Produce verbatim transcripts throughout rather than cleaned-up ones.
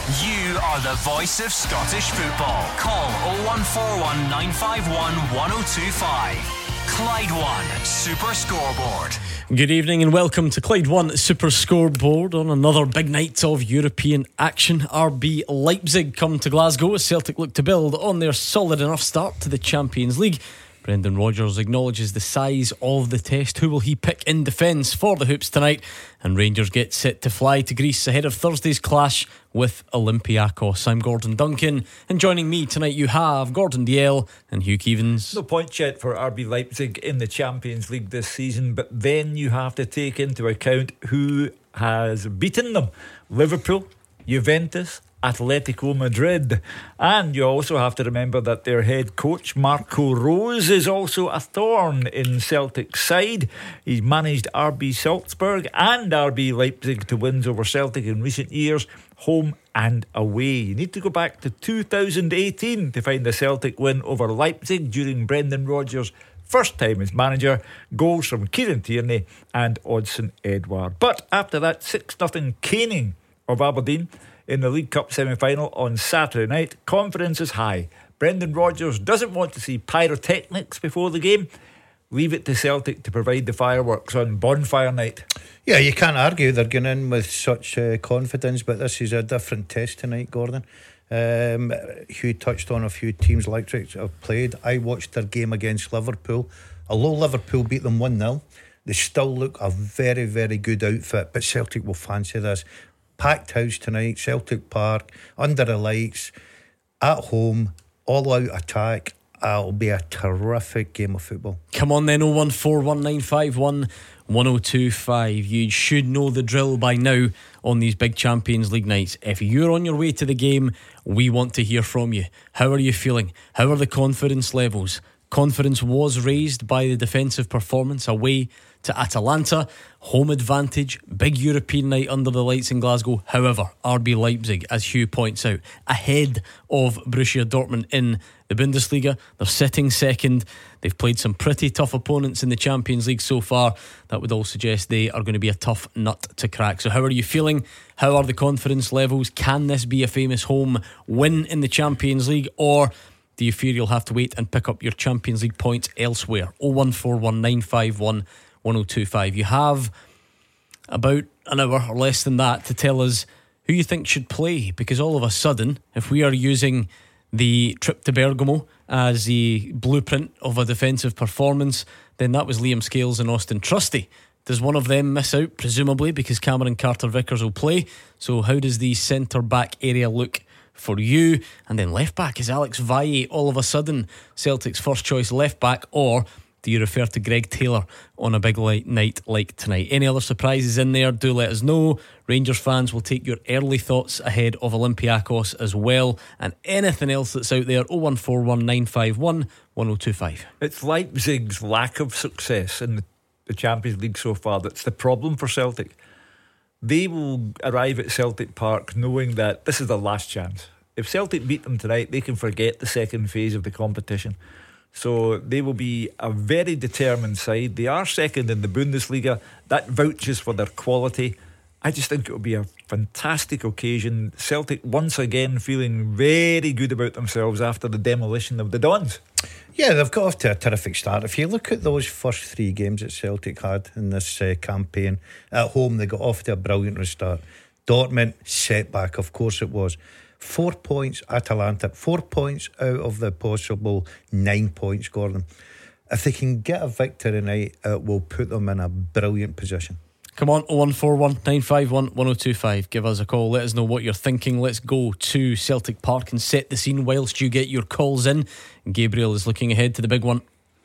You are the voice of Scottish football. Call oh one four one nine five one one oh two five. Clyde One Super Scoreboard. Good evening and welcome to Clyde One Super Scoreboard on another big night of European action. R B Leipzig come to Glasgow as Celtic look to build on their solid enough start to the Champions League. Brendan Rodgers acknowledges the size of the test. Who will he pick in defence for the Hoops tonight? And Rangers get set to fly to Greece ahead of Thursday's clash with Olympiacos. I'm Gordon Duncan, and joining me tonight you have Gordon Dalziel and Hugh Keevins. No point yet for R B Leipzig in the Champions League this season, but then you have to take into account who has beaten them. Liverpool, Juventus, Atletico Madrid. And you also have to remember that their head coach Marco Rose is also a thorn in Celtic's side. He's managed R B Salzburg and R B Leipzig to wins over Celtic in recent years, home and away. You need to go back to two thousand eighteen to find the Celtic win over Leipzig during Brendan Rodgers' first time as manager. Goals from Kieran Tierney and Odsonne Edouard. But after that six nothing caning of Aberdeen in the League Cup semi-final on Saturday night, confidence is high. Brendan Rodgers doesn't want to see pyrotechnics before the game. Leave it to Celtic to provide the fireworks on bonfire night. Yeah, you can't argue they're going in with such uh, confidence, but this is a different test tonight, Gordon. Um, Hugh touched on a few teams Leipzig have played. I watched their game against Liverpool. Although Liverpool beat them one nil, they still look a very, very good outfit, but Celtic will fancy this. Packed house tonight, Celtic Park, under the lights, at home, all out attack. Uh, it'll be a terrific game of football. Come on then, oh one four one nine five one one oh two five. You should know the drill by now on these big Champions League nights. If you're on your way to the game, we want to hear from you. How are you feeling? How are the confidence levels? Confidence was raised by the defensive performance away to Atalanta. Home advantage, big European night under the lights in Glasgow. However, R B Leipzig, as Hugh points out, ahead of Borussia Dortmund in the Bundesliga. They're sitting second. They've played some pretty tough opponents in the Champions League so far. That would all suggest they are going to be a tough nut to crack. So how are you feeling? How are the confidence levels? Can this be a famous home win in the Champions League, or do you fear you'll have to wait and pick up your Champions League points elsewhere? oh one four one nine five one one oh two five. You have about an hour or less than that to tell us who you think should play, because all of a sudden, if we are using the trip to Bergamo as the blueprint of a defensive performance, then that was Liam Scales and Austin Trusty. Does one of them miss out? Presumably, because Cameron Carter-Vickers will play. So how does the centre-back area look for you? And then left back, is Alex Valle all of a sudden Celtic's first choice left back, or do you refer to Greg Taylor on a big light night like tonight? Any other surprises in there? Do let us know. Rangers fans will take your early thoughts ahead of Olympiacos as well, and anything else that's out there. oh one four one nine five one one oh two five. It's Leipzig's lack of success in the, the Champions League so far that's the problem for Celtic. They will arrive at Celtic Park knowing that this is their last chance. If Celtic beat them tonight, they can forget the second phase of the competition. So they will be a very determined side. They are second in the Bundesliga. That vouches for their quality. I just think it will be a fantastic occasion. Celtic once again feeling very good about themselves after the demolition of the Dons. Yeah, they've got off to a terrific start. If you look at those first three games that Celtic had in this uh, campaign, at home they got off to a brilliant start. Dortmund, setback, of course it was. Four points, Atalanta, four points out of the possible nine points, Gordon. If they can get a victory tonight, it will put them in a brilliant position. Come on, oh one four one nine five one one oh two five. Give us a call, let us know what you're thinking. Let's go to Celtic Park and set the scene whilst you get your calls in. Gabriel is looking ahead to the big one.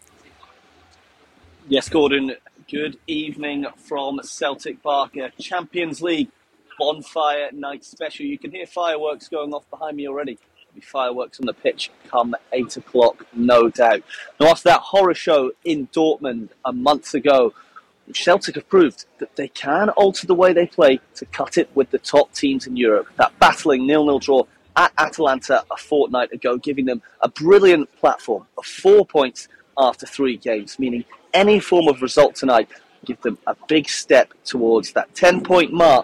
Yes, Gordon, good evening from Celtic Park. A Champions League bonfire night special. You can hear fireworks going off behind me already. There'll be fireworks on the pitch come eight o'clock, no doubt. Now, after that horror show in Dortmund a month ago, Celtic have proved that they can alter the way they play to cut it with the top teams in Europe. That battling nil-nil draw at Atalanta a fortnight ago, giving them a brilliant platform of four points after three games, meaning any form of result tonight give them a big step towards that ten-point mark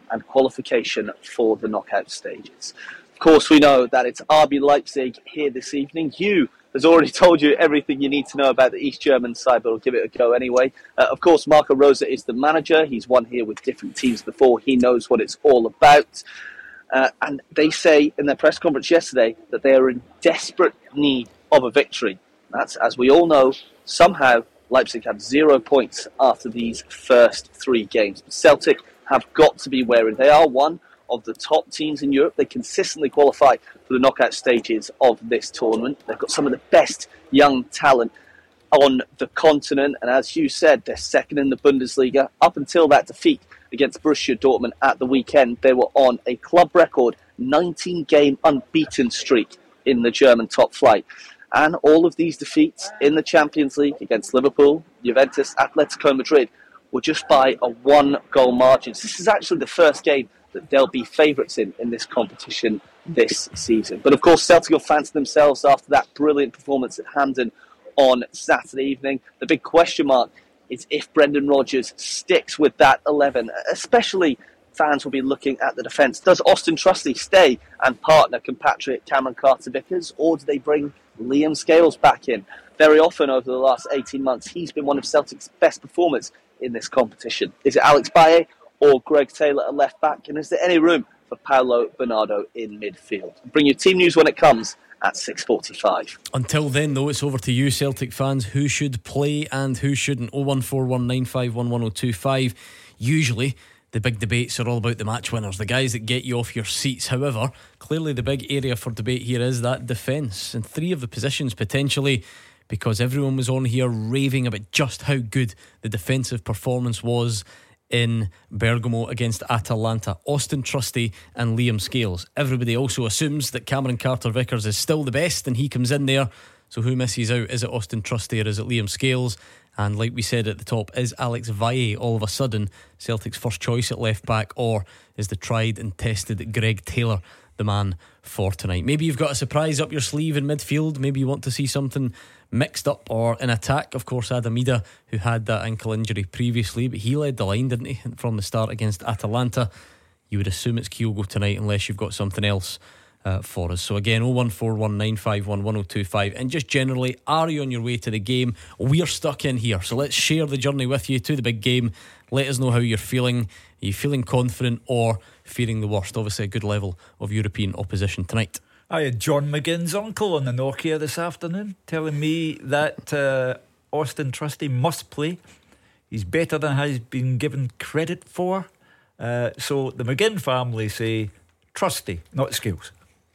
and qualification for the knockout stages. Of course, we know that it's R B Leipzig here this evening. Hugh has already told you everything you need to know about the East German side, but we'll give it a go anyway. Uh, of course, Marco Rose is the manager. He's won here with different teams before. He knows what it's all about. Uh, and they say in their press conference yesterday that they are in desperate need of a victory. That's, as we all know, somehow Leipzig have zero points after these first three games. But Celtic have got to be wary. They are one of the top teams in Europe. They consistently qualify for the knockout stages of this tournament. They've got some of the best young talent on the continent, and as you said, they're second in the Bundesliga. Up until that defeat against Borussia Dortmund at the weekend, they were on a club record nineteen game unbeaten streak in the German top flight. And all of these defeats in the Champions League against Liverpool, Juventus, Atletico Madrid were just by a one goal margin. So this is actually the first game that they'll be favourites in in this competition this season. But of course, Celtic will fancy themselves after that brilliant performance at Hampden on Saturday evening. The big question mark is if Brendan Rodgers sticks with that eleven, especially fans will be looking at the defence. Does Austin Trusty stay and partner compatriot Cameron Carter-Vickers, or do they bring Liam Scales back in? Very often over the last eighteen months, he's been one of Celtic's best performers in this competition. Is it Alex Baye or Greg Taylor at left back? And is there any room for Paulo Bernardo in midfield? Bring your team news when it comes at six forty-five. Until then, though, it's over to you, Celtic fans. Who should play and who shouldn't? oh one four one nine five one one oh two five. Usually the big debates are all about the match winners, the guys that get you off your seats. However, clearly the big area for debate here is that defence, and three of the positions potentially, because everyone was on here raving about just how good the defensive performance was in Bergamo against Atalanta. Austin Trusty and Liam Scales. Everybody also assumes that Cameron Carter-Vickers is still the best and he comes in there. So who misses out? Is it Austin Trusty or is it Liam Scales? And like we said at the top, is Alex Valle all of a sudden Celtic's first choice at left back, or is the tried and tested Greg Taylor the man for tonight? Maybe you've got a surprise up your sleeve in midfield. Maybe you want to see something mixed up, or in attack. Of course, Adam Ida, who had that ankle injury previously, but he led the line, didn't he, from the start against Atalanta. You would assume it's Kyogo tonight unless you've got something else uh, for us. So again, oh one four one nine five one one oh two five. And just generally, are you on your way to the game? We're stuck in here, so let's share the journey with you to the big game. Let us know how you're feeling. Are you feeling confident or fearing the worst? Obviously a good level of European opposition tonight. I had John McGinn's uncle on the Nokia this afternoon telling me that uh, Austin Trusty must play. He's better than has been given credit for. Uh, so the McGinn family say Trusty, not Scales.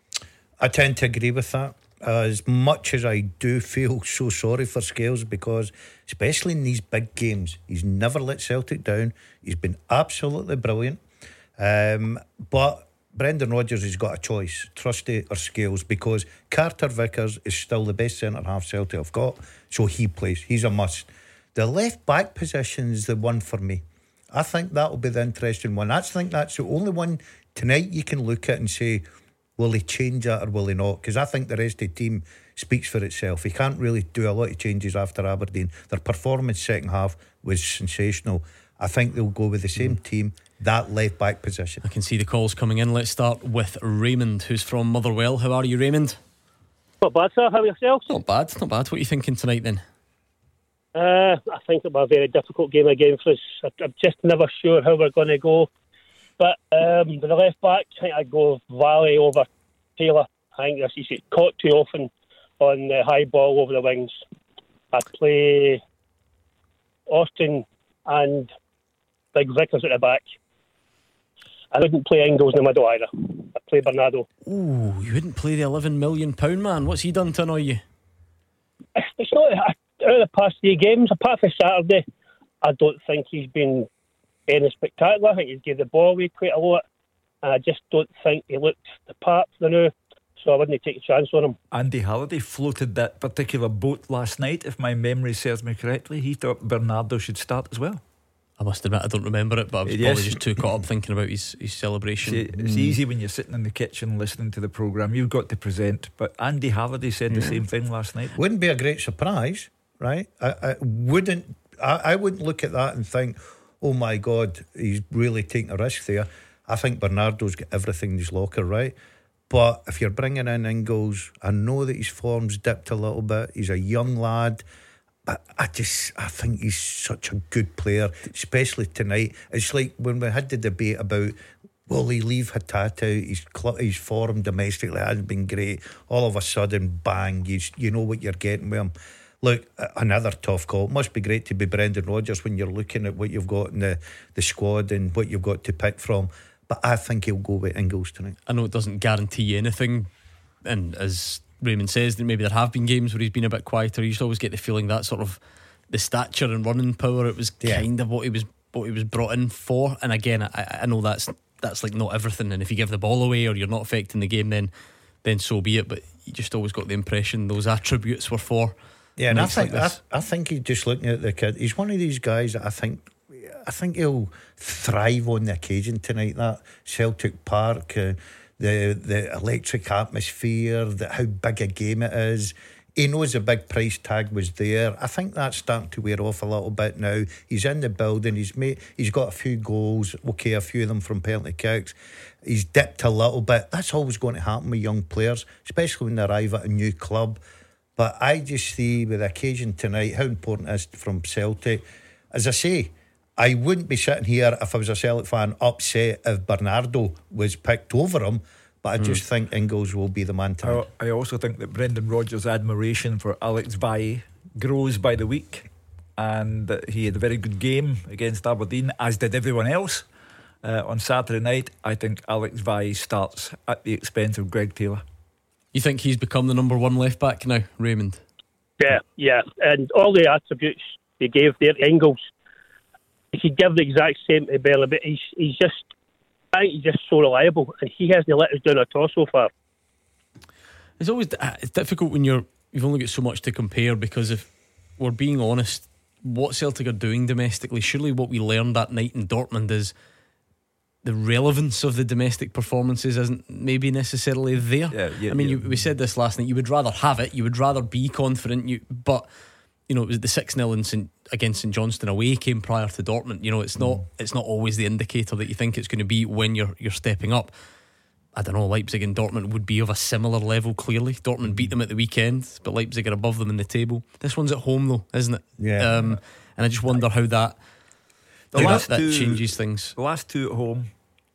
I tend to agree with that. As much as I do feel so sorry for Scales, because especially in these big games, he's never let Celtic down. He's been absolutely brilliant. Um, but Brendan Rodgers has got a choice, Trusty or Scales, because Carter-Vickers is still the best centre-half Celtic have got, so he plays. He's a must. The left-back position is the one for me. I think that'll be the interesting one. I think that's the only one tonight you can look at and say, will he change that or will he not? Because I think the rest of the team speaks for itself. He can't really do a lot of changes after Aberdeen. Their performance second half was sensational. I think they'll go with the same mm. team, that left back position. I can see the calls coming in. Let's start with Raymond, who's from Motherwell. How are you, Raymond? Not bad, sir. How are yourselves? Not bad, not bad. What are you thinking tonight then? Uh, I think it'll be a very difficult game again for us. I'm just never sure how we're going to go. But um, with the left back, I think I'd go Valle over Taylor. I think he's get caught too often on the high ball over the wings. I'd play Austin and Big Vickers at the back. I wouldn't play Ingles in the middle either. I'd play Bernardo. Ooh, you wouldn't play the eleven million pound man? What's he done to annoy you? It's not out of the past three games, apart from Saturday. I don't think he's been any spectacular. I think he's gave the ball away quite a lot, and I just don't think he looked the part for the now. So I wouldn't take a chance on him. Andy Halliday floated that particular boat last night, if my memory serves me correctly. He thought Bernardo should start as well. I must admit I don't remember it, but I was yes. probably just too caught up thinking about his, his celebration. See, it's mm. easy when you're sitting in the kitchen listening to the programme. You've got to present. But Andy Halliday said yeah. the same thing last night. Wouldn't be a great surprise, right? I, I wouldn't I, I wouldn't look at that and think, oh my God, he's really taking a risk there. I think Bernardo's got everything in his locker, right? But if you're bringing in Ingles, I know that his form's dipped a little bit. He's a young lad. But I just, I think he's such a good player, especially tonight. It's like when we had the debate about, will he leave Hatate? His, his form domestically hasn't been great. All of a sudden, bang, you, you know what you're getting with him. Look, another tough call. It must be great to be Brendan Rodgers when you're looking at what you've got in the, the squad and what you've got to pick from. But I think he'll go with Ingles tonight. I know it doesn't guarantee you anything, and as Raymond says, that maybe there have been games where he's been a bit quieter. You just always get the feeling that sort of the stature and running power, it was yeah. kind of what he was what he was brought in for. And again, I, I know that's that's like not everything, and if you give the ball away or you're not affecting the game, then then so be it. But you just always got the impression those attributes were for. Yeah, and I think like I, I think he's just looking at the kid. He's one of these guys that I think I think he'll thrive on the occasion tonight. That Celtic Park, uh, the the electric atmosphere, the, how big a game it is. He knows the big price tag was there. I think that's starting to wear off a little bit now. He's in the building. He's made. He's got a few goals. Okay, a few of them from penalty kicks. He's dipped a little bit. That's always going to happen with young players, especially when they arrive at a new club. But I just see with the occasion tonight how important it is from Celtic. As I say, I wouldn't be sitting here if I was a Celtic fan upset if Bernardo was picked over him. But I just mm. think Ingles will be the man tonight. I, I also think that Brendan Rodgers' admiration for Alex Bailly grows by the week, and that he had a very good game against Aberdeen, as did everyone else uh, on Saturday night. I think Alex Bailly starts at the expense of Greg Taylor. You think he's become the number one left back now, Raymond? Yeah, yeah, and all the attributes he gave there to Ingles, he could give the exact same to Bella, but he's he's just. I think he's just so reliable, and he hasn't let us down at all so far. It's always it's difficult when you're you've only got so much to compare, because if we're being honest, what Celtic are doing domestically, surely what we learned that night in Dortmund is the relevance of the domestic performances isn't maybe necessarily there. Yeah, yeah, I mean, yeah. You, we said this last night. You would rather have it. You would rather be confident. You, but you know, it was the six nil in St against St Johnstone away came prior to Dortmund. You know, it's not mm. it's not always the indicator that you think it's going to be when you're you're stepping up. I don't know, Leipzig and Dortmund would be of a similar level, clearly. Dortmund beat them at the weekend, but Leipzig are above them in the table. This one's at home though, isn't it? Yeah. Um, and I just wonder how that, the how last that, that two, changes things. The last two at home,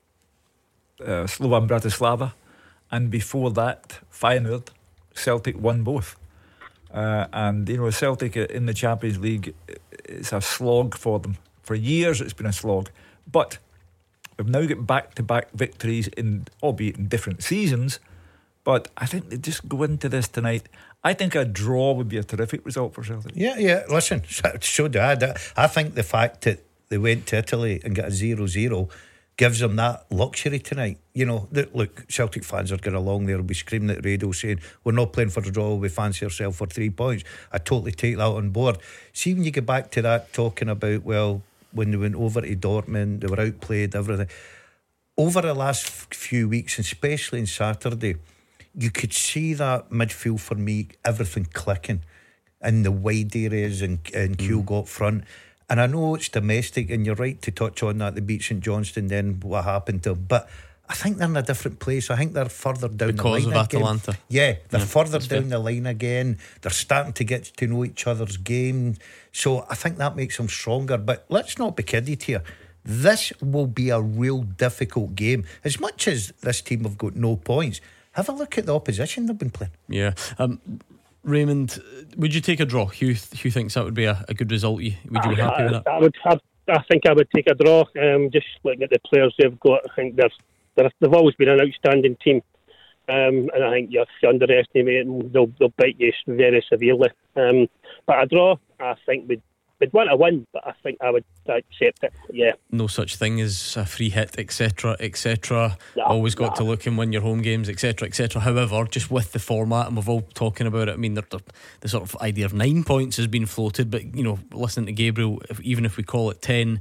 uh, Slovan Bratislava, and before that, Feyenoord. Celtic won both. Uh, and you know, Celtic in the Champions League, it's a slog for them. For years it's been a slog, but we've now got back-to-back victories, in albeit in different seasons. But I think they just go into this tonight. I think a draw would be a terrific result for Celtic. Yeah, yeah. Listen, so do I. I think the fact that they went to Italy and got a zero zero gives them that luxury tonight. You know, look, Celtic fans are going along there, will be screaming at the radio saying, we're not playing for the draw, we fancy ourselves for three points. I totally take that on board. See, when you get back to that, talking about, well, when they went over to Dortmund, they were outplayed, everything. Over the last few weeks, especially on Saturday, you could see that midfield for me, everything clicking in the wide areas and, and mm. Kyogo up front. And I know it's domestic, and you're right to touch on that. They beat St Johnstone, then what happened to them. But I think they're in a different place. I think they're further down because the line of again. Atalanta. Yeah, they're yeah, further down fair. the line again. They're starting to get to know each other's game. So I think that makes them stronger. But let's not be kidded here. This will be a real difficult game. As much as this team have got no points, have a look at the opposition they've been playing. Yeah. Um, Raymond, would you take a draw? Hugh, Hugh thinks that would be a, a good result. Would you be happy I, with that? I would have. I think I would take a draw. Um, just looking at the players they've got, I think they're, they're, they've always been an outstanding team, um, and I think you underestimate them, they'll, they'll bite you very severely. Um, but a draw, I think we'd we'd want to win, but I think I would accept it. Yeah. No such thing as a free hit, et cetera, et cetera. No, Always got no. to look and win your home games, et cetera, et cetera. However, just with the format, and we've all talking about it. I mean, the, the, the sort of idea of nine points has been floated, but you know, listening to Gabriel, if, even if we call it ten,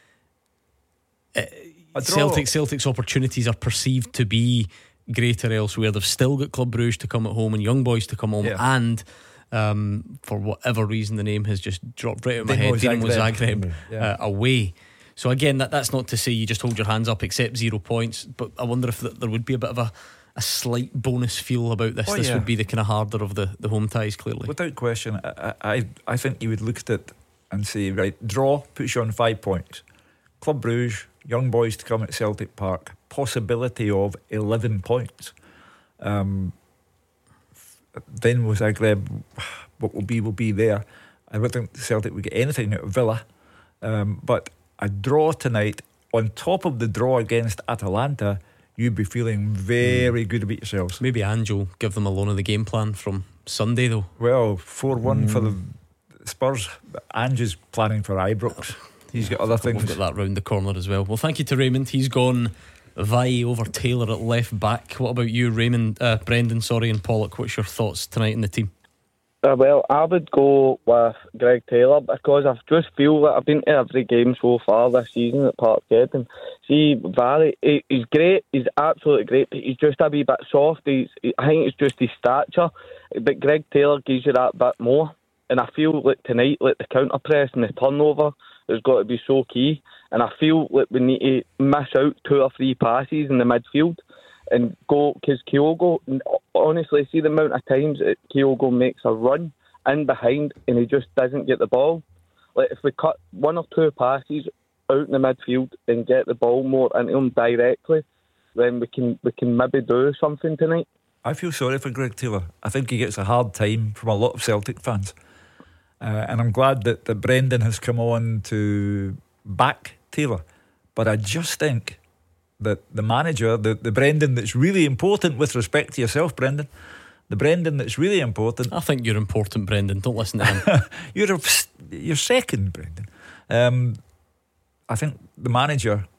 uh, Celtic Celtic's opportunities are perceived to be greater elsewhere. They've still got Club Brugge to come at home and Young Boys to come home, yeah. and um, for whatever reason the name has just dropped right out of my Dinamo head, Dinamo Zagreb. Zagreb Yeah. uh, away. So again, that, that's not to say you just hold your hands up, accept zero points, but I wonder if th- there would be a bit of a, a slight bonus feel about this. Oh, this yeah. would be the kind of harder of the, the home ties, clearly. Without question, I, I I think you would look at it and say, right, draw puts you on five points. Club Brugge, young boys to come at Celtic Park, possibility of eleven points. Um, then with Zagreb, what will be will be there. I would think Celtic would get anything out of Villa, um, but a draw tonight on top of the draw against Atalanta, you'd be feeling very mm. good about yourselves. Maybe Ange will give them a loan of the game plan from Sunday though. Well, four one mm. for the Spurs. Ange is planning for Ibrox. He's got other things. We've got that round the corner as well. Well, thank you to Raymond. He's gone Vai over Taylor at left back. What about you, Raymond? Uh, Brendan, sorry, and Pollock. What's your thoughts tonight in the team? Uh, well, I would go with Greg Taylor because I just feel that I've been to every game so far this season at Parkhead, and see Valley, he, he's great, he's absolutely great, but he's just a wee bit soft. He's, he, I think it's just his stature, but Greg Taylor gives you that bit more, and I feel like tonight, like the counter press and the turnover has got to be so key, and I feel like we need to miss out two or three passes in the midfield and go, because Kyogo, honestly, see the amount of times that Kyogo makes a run in behind and he just doesn't get the ball. Like if we cut one or two passes out in the midfield and get the ball more into him directly, then we can we can maybe do something tonight. I feel sorry for Greg Taylor. I think he gets a hard time from a lot of Celtic fans, uh, and I'm glad that, that Brendan has come on to back Taylor, but I just think that the manager, the, the Brendan that's really important with respect to yourself, Brendan, the Brendan that's really important. I think you're important, Brendan. Don't listen to him. you're a, you're second, Brendan. Um, I think the manager,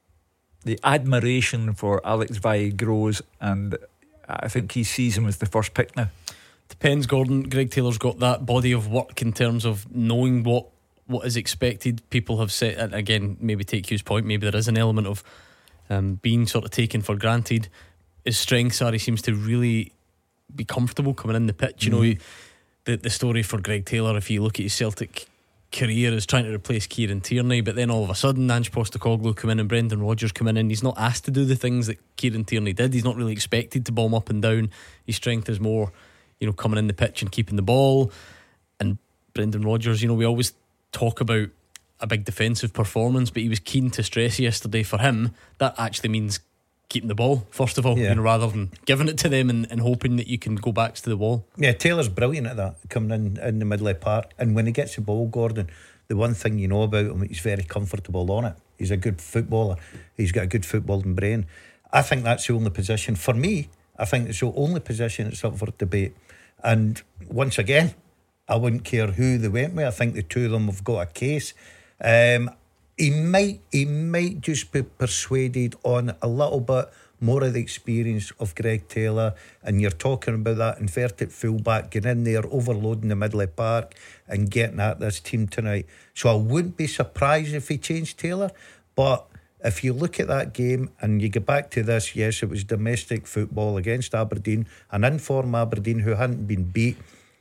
the admiration for Alex Vai grows, and I think he sees him as the first pick now. Depends, Gordon. Greg Taylor's got that body of work in terms of knowing what what is expected. People have said, and again, maybe take Hugh's point, maybe there is an element of Um, being sort of taken for granted. His strengths are he seems to really be comfortable coming in the pitch. You mm. know, he, the the story for Greg Taylor, if you look at his Celtic career, is trying to replace Kieran Tierney, but then all of a sudden Ange Postecoglou come in and Brendan Rodgers come in, and he's not asked to do the things that Kieran Tierney did. He's not really expected to bomb up and down. His strength is more, you know, coming in the pitch and keeping the ball. And Brendan Rodgers, you know, we always talk about a big defensive performance, but he was keen to stress yesterday, for him that actually means keeping the ball first of all, yeah. you know, rather than giving it to them and, and hoping that you can go backs to the wall. Yeah, Taylor's brilliant at that, coming in in the middle of the park, and when he gets the ball, Gordon, the one thing you know about him, he's very comfortable on it. He's a good footballer, he's got a good footballing brain. I think that's the only position for me. I think it's the only position that's up for debate, and once again I wouldn't care who they went with. I think the two of them have got a case. Um, he might he might just be persuaded on a little bit more of the experience of Greg Taylor, and you're talking about that inverted fullback getting in there, overloading the middle of the park and getting at this team tonight. So I wouldn't be surprised if he changed Taylor, but if you look at that game and you get back to this, yes, it was domestic football against Aberdeen, an informed Aberdeen who hadn't been beat.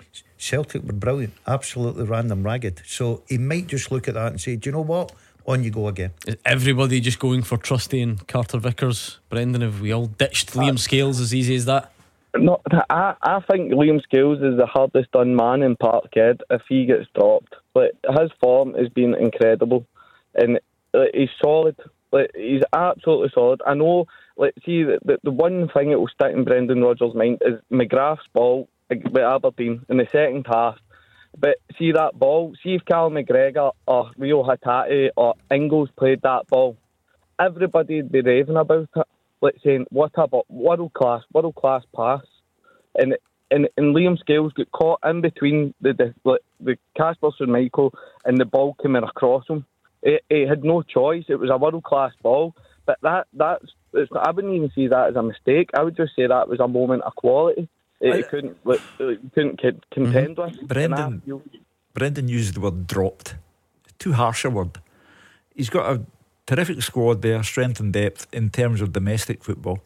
Celtic were brilliant, absolutely ran them ragged. So he might just look at that and say, do you know what, on you go again. Is everybody just going for Trusty and Carter Vickers, Brendan? Have we all ditched Liam uh, Scales as easy as that? No, I, I think Liam Scales is the hardest done man in Parkhead if he gets dropped. Like, his form has been incredible, and like, he's solid. Like, he's absolutely solid. I know, like, see, the, the, the one thing that will stick in Brendan Rodgers' mind is McGrath's ball with Aberdeen in the second half. But see that ball, see if Cal McGregor or Rio Hatate or Ingles played that ball, everybody would be raving about it, like saying what a world class, world class pass. And and and Liam Scales got caught in between the the, like, the Casper Schmeichel and the ball coming across him. He, he had no choice. It was a world class ball. But that that's it's, I wouldn't even see that as a mistake. I would just say that was a moment of quality. It couldn't, like, it couldn't contend mm-hmm. with. Brendan, feel... Brendan used the word dropped. Too harsh a word. He's got a terrific squad there, strength and depth in terms of domestic football.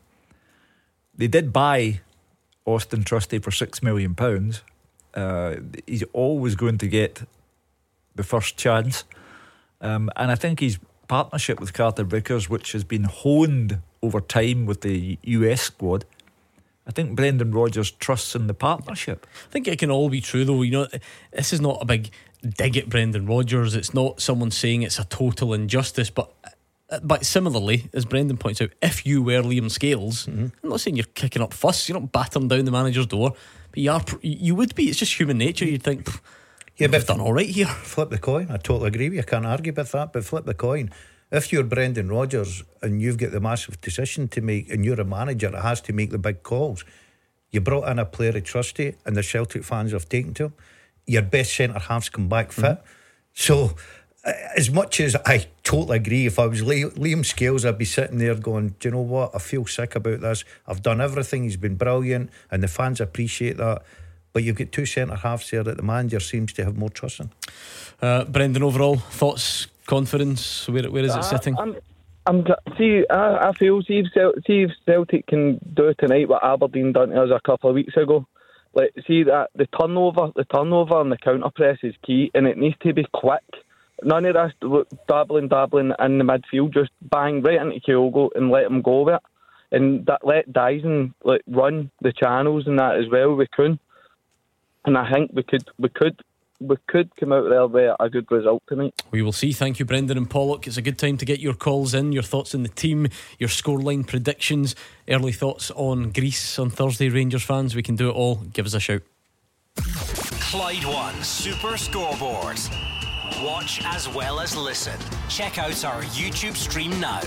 They did buy Austin Trusty for six million pounds. Uh, he's always going to get the first chance, um, and I think he's partnership with Carter Vickers, which has been honed over time with the U S squad. I think Brendan Rodgers trusts in the partnership. I think it can all be true, though. You know, this is not a big dig at Brendan Rodgers. It's not someone saying it's a total injustice. But but similarly, as Brendan points out, if you were Liam Scales, mm-hmm. I'm not saying you're kicking up fuss. You're not battering down the manager's door, but you are. You would be. It's just human nature. You'd think, yeah, but we've done all right here. Flip the coin. I totally agree with you. I can't argue with that. But flip the coin. If you're Brendan Rodgers and you've got the massive decision to make, and you're a manager that has to make the big calls, you brought in a player of trusty, and the Celtic fans have taken to him. Your best centre half's come back fit. Mm. So, uh, as much as I totally agree, if I was Liam, Liam Scales, I'd be sitting there going, do you know what? I feel sick about this. I've done everything. He's been brilliant, and the fans appreciate that. But you've got two centre halves there that the manager seems to have more trust in. Uh, Brendan, overall thoughts, confidence, where where is it uh, sitting? I'm, I'm see. I, I feel see if, Cel- see if Celtic can do tonight what Aberdeen done to us a couple of weeks ago. Like, see that the turnover, the turnover and the counter press is key, and it needs to be quick. None of this dabbling, dabbling in the midfield. Just bang right into Kyogo and let him go with it, and that let Dyson like run the channels and that as well. We could, and I think we could, we could. We could come out there with a good result tonight. We will see. Thank you, Brendan and Pollock. It's a good time to get your calls in, your thoughts on the team, your scoreline predictions, early thoughts on Greece on Thursday. Rangers fans, we can do it all. Give us a shout. Clyde One Super Scoreboard. Watch as well as listen. Check out our YouTube stream now.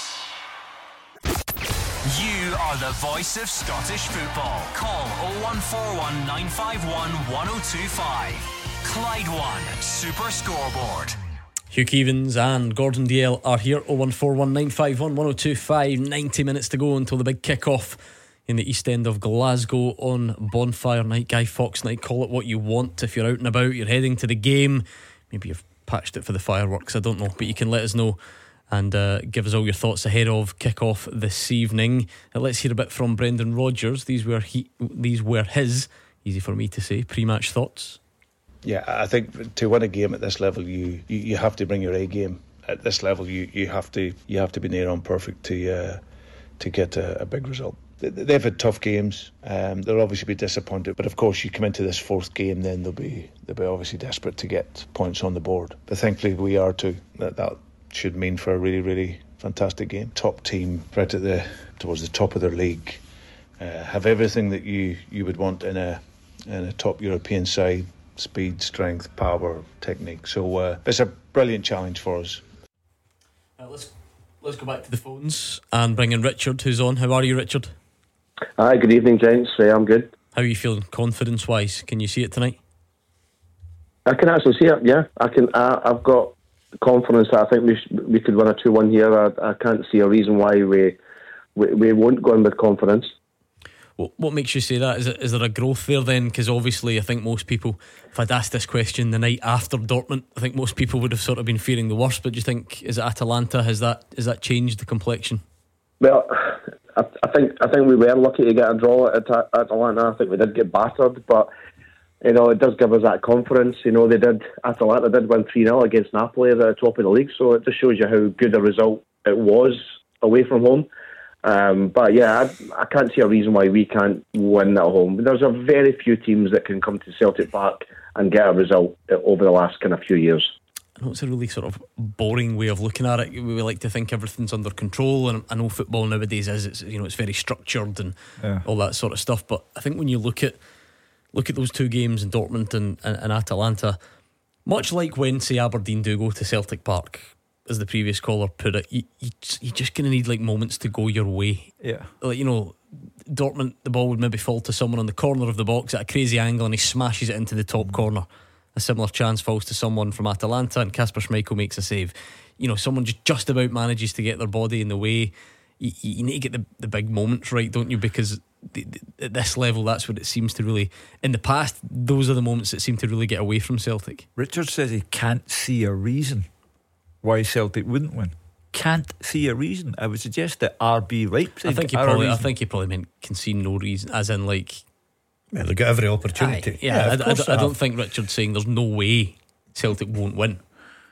You are the voice of Scottish football. Call oh one four one nine five one one oh two five. Clyde One Super Scoreboard. Hugh Keevins and Gordon Dalziel are here. oh one four one nine five one one oh two five. ninety minutes to go until the big kick-off in the East End of Glasgow on Bonfire Night, Guy Fawkes Night. Call it what you want. If you're out and about, you're heading to the game, maybe you've patched it for the fireworks, I don't know, but you can let us know and uh, give us all your thoughts ahead of kick-off this evening. Uh, let's hear a bit from Brendan Rodgers. These were he, these were his, easy for me to say, pre-match thoughts. Yeah, I think to win a game at this level, you, you, you have to bring your A game. At this level, you, you have to you have to be near on perfect to uh, to get a, a big result. They've had tough games. Um, they'll obviously be disappointed, but of course, you come into this fourth game, then they'll be they'll be obviously desperate to get points on the board. But thankfully, we are too. That that should mean for a really really fantastic game. Top team, right at the towards the top of their league, uh, have everything that you, you would want in a in a top European side. Speed, strength, power, technique. So uh, it's a brilliant challenge for us. Uh, let's let's go back to the phones and bring in Richard, who's on. How are you, Richard? Hi, good evening, gents. Uh, I'm good. How are you feeling, confidence-wise? Can you see it tonight? I can actually see it. Yeah, I can. I, I've got confidence that I think we sh- we could win a two one here. I, I can't see a reason why we we, we won't go in with confidence. What, what makes you say that? Is, it, is there a growth there then? Because obviously I think most people, if I'd asked this question the night after Dortmund, I think most people would have sort of been fearing the worst. But do you think, is it Atalanta? Has that has that changed the complexion? Well, I, I think I think we were lucky to get a draw at Atalanta. I think we did get battered, but you know, it does give us that confidence. You know, they did Atalanta did win three nil against Napoli at the top of the league, so it just shows you how good a result it was away from home. Um, but yeah, I, I can't see a reason why we can't win at home. There's a very few teams that can come to Celtic Park and get a result over the last kind of few years. I know it's a really sort of boring way of looking at it. We like to think everything's under control, and I know football nowadays is, it's, you know, it's very structured and yeah. all that sort of stuff. But I think when you look at look at those two games in Dortmund and, and, and Atalanta, much like when say Aberdeen do go to Celtic Park, as the previous caller put it, you, you, you're just going to need like moments to go your way. Yeah. Like, you know, Dortmund, the ball would maybe fall to someone on the corner of the box at a crazy angle and he smashes it into the top corner. A similar chance falls to someone from Atalanta and Kasper Schmeichel makes a save. You know, someone just, just about manages to get their body in the way. You, you need to get the, the big moments right, don't you? Because the, the, at this level, that's what it seems to really, in the past, those are the moments that seem to really get away from Celtic. Richard says he can't see a reason why Celtic wouldn't win. Can't see a reason. I would suggest that R B Leipzig. I think he probably. I think he probably meant can see no reason, as in like. Yeah, they get every opportunity. Aye, yeah, yeah I, I, I don't think Richard's saying there's no way Celtic won't win.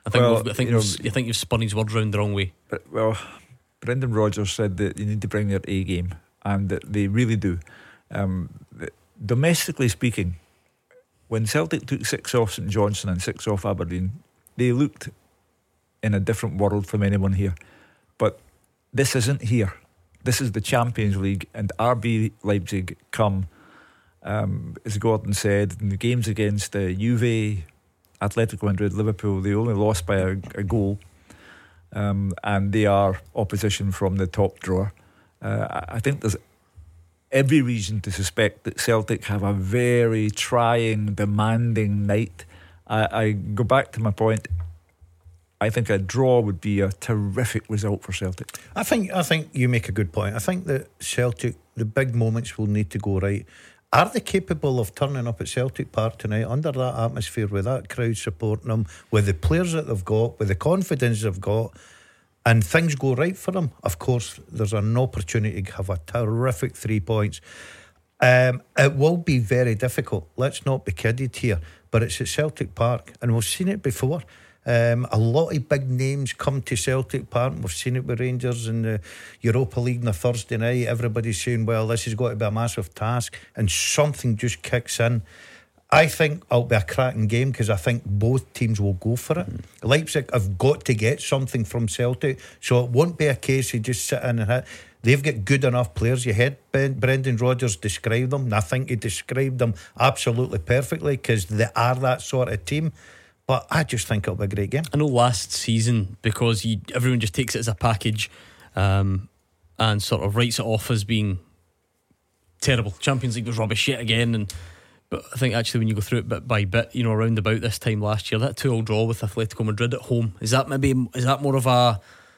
I think Well, we've, I think you know, we've, I think you've spun his words round the wrong way. But, well, Brendan Rodgers said that you need to bring their A game, and that they really do. Um, domestically speaking, when Celtic took six off St Johnstone and six off Aberdeen, they looked in a different world from anyone here. But this isn't here. This is the Champions League, and R B Leipzig come, um, as Gordon said, in the games against uh, Juve, Atletico Madrid, Liverpool, they only lost by a, a goal, um, and they are opposition from the top drawer. Uh, I think there's every reason to suspect that Celtic have a very trying, demanding night. I, I go back to my point. I think a draw would be a terrific result for Celtic. I think I think you make a good point. I think that Celtic, the big moments will need to go right. Are they capable of turning up at Celtic Park tonight under that atmosphere, with that crowd supporting them, with the players that they've got, with the confidence they've got, and things go right for them? Of course, there's an opportunity to have a terrific three points. Um, it will be very difficult. Let's not be kidded here. But it's at Celtic Park, and we've seen it before. Um, a lot of big names come to Celtic Park. We've seen it with Rangers in the Europa League on a Thursday night. Everybody's saying, well, this has got to be a massive task, and something just kicks in. I think it'll be a cracking game, because I think both teams will go for it. Mm. Leipzig have got to get something from Celtic, so it won't be a case of just sit in and hit. They've got good enough players. You heard ben, Brendan Rodgers describe them, and I think he described them absolutely perfectly, because they are that sort of team. But I just think it'll be a great game. I know last season, because you, everyone just takes it as a package, um, and sort of writes it off as being terrible. Champions League was rubbish yet again. And but I think actually when you go through it bit by bit, you know, around about this time last year, that two-all draw with Atletico Madrid at home, is that maybe is that more of a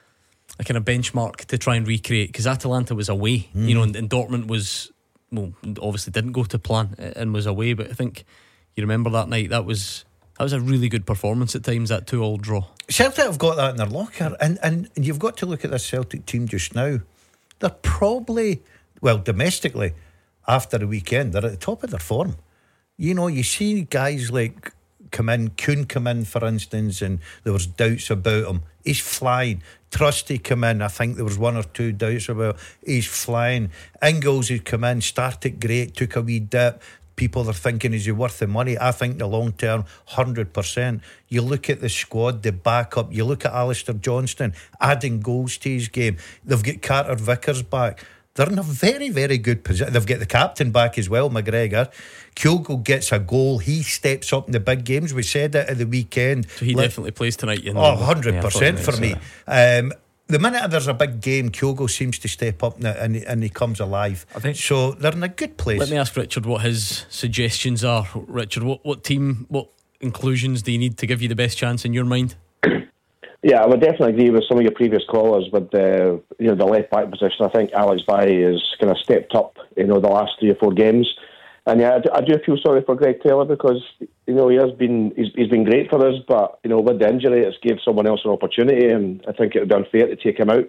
a kind of benchmark to try and recreate? Because Atalanta was away, mm. you know, and, and Dortmund was, well, obviously didn't go to plan and was away. But I think you remember that night, that was that was a really good performance at times, that two-all draw. Celtic have got that in their locker, and, and you've got to look at this Celtic team just now. They're probably, well, domestically, after the weekend, they're at the top of their form. You know, you see guys like come in, Kuhn come in, for instance, and there was doubts about him. He's flying. Trusty come in, I think there was one or two doubts about him. He's flying. Ingles had come in, started great, took a wee dip. People are thinking, is he worth the money? I think the long term, one hundred percent. You look at the squad, the backup, you look at Alistair Johnston adding goals to his game. They've got Carter Vickers back. They're in a very, very good position. They've got the captain back as well, McGregor. Kyogo gets a goal. He steps up in the big games. We said it at the weekend. So he Let, definitely plays tonight. You know. Oh, one hundred percent yeah, for me. Um, the minute there's a big game, Kyogo seems to step up and, and, and he comes alive. I think so. They're in a good place. Let me ask Richard what his suggestions are. Richard, what, what team, what inclusions do you need to give you the best chance in your mind? Yeah, I would definitely agree with some of your previous callers with the you know the left back position. I think Alex Bailly has kind of stepped up, you know, the last three or four games, and yeah, I do, I do feel sorry for Greg Taylor, because you know he has been he's, he's been great for us, but you know with the injury, it's gave someone else an opportunity, and I think it would be unfair to take him out.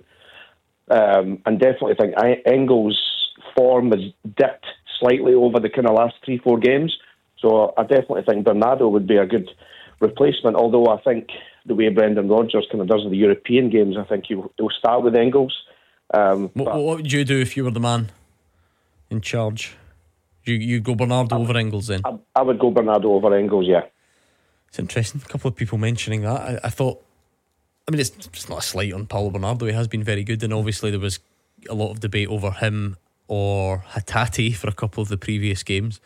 Um, and definitely think Engels' form has dipped slightly over the kind of last three four games, so I definitely think Bernardo would be a good replacement. Although I think the way Brendan Rodgers kind of does in the European games, I think he'll, he'll start with Engels. Um, what, what would you do if you were the man in charge? You you go Bernardo I, over Engels then? I, I would go Bernardo over Engels, yeah. It's interesting. A couple of people mentioning that. I, I thought, I mean, it's, it's not a slight on Paulo Bernardo. He has been very good, and obviously there was a lot of debate over him or Hatate for a couple of the previous games.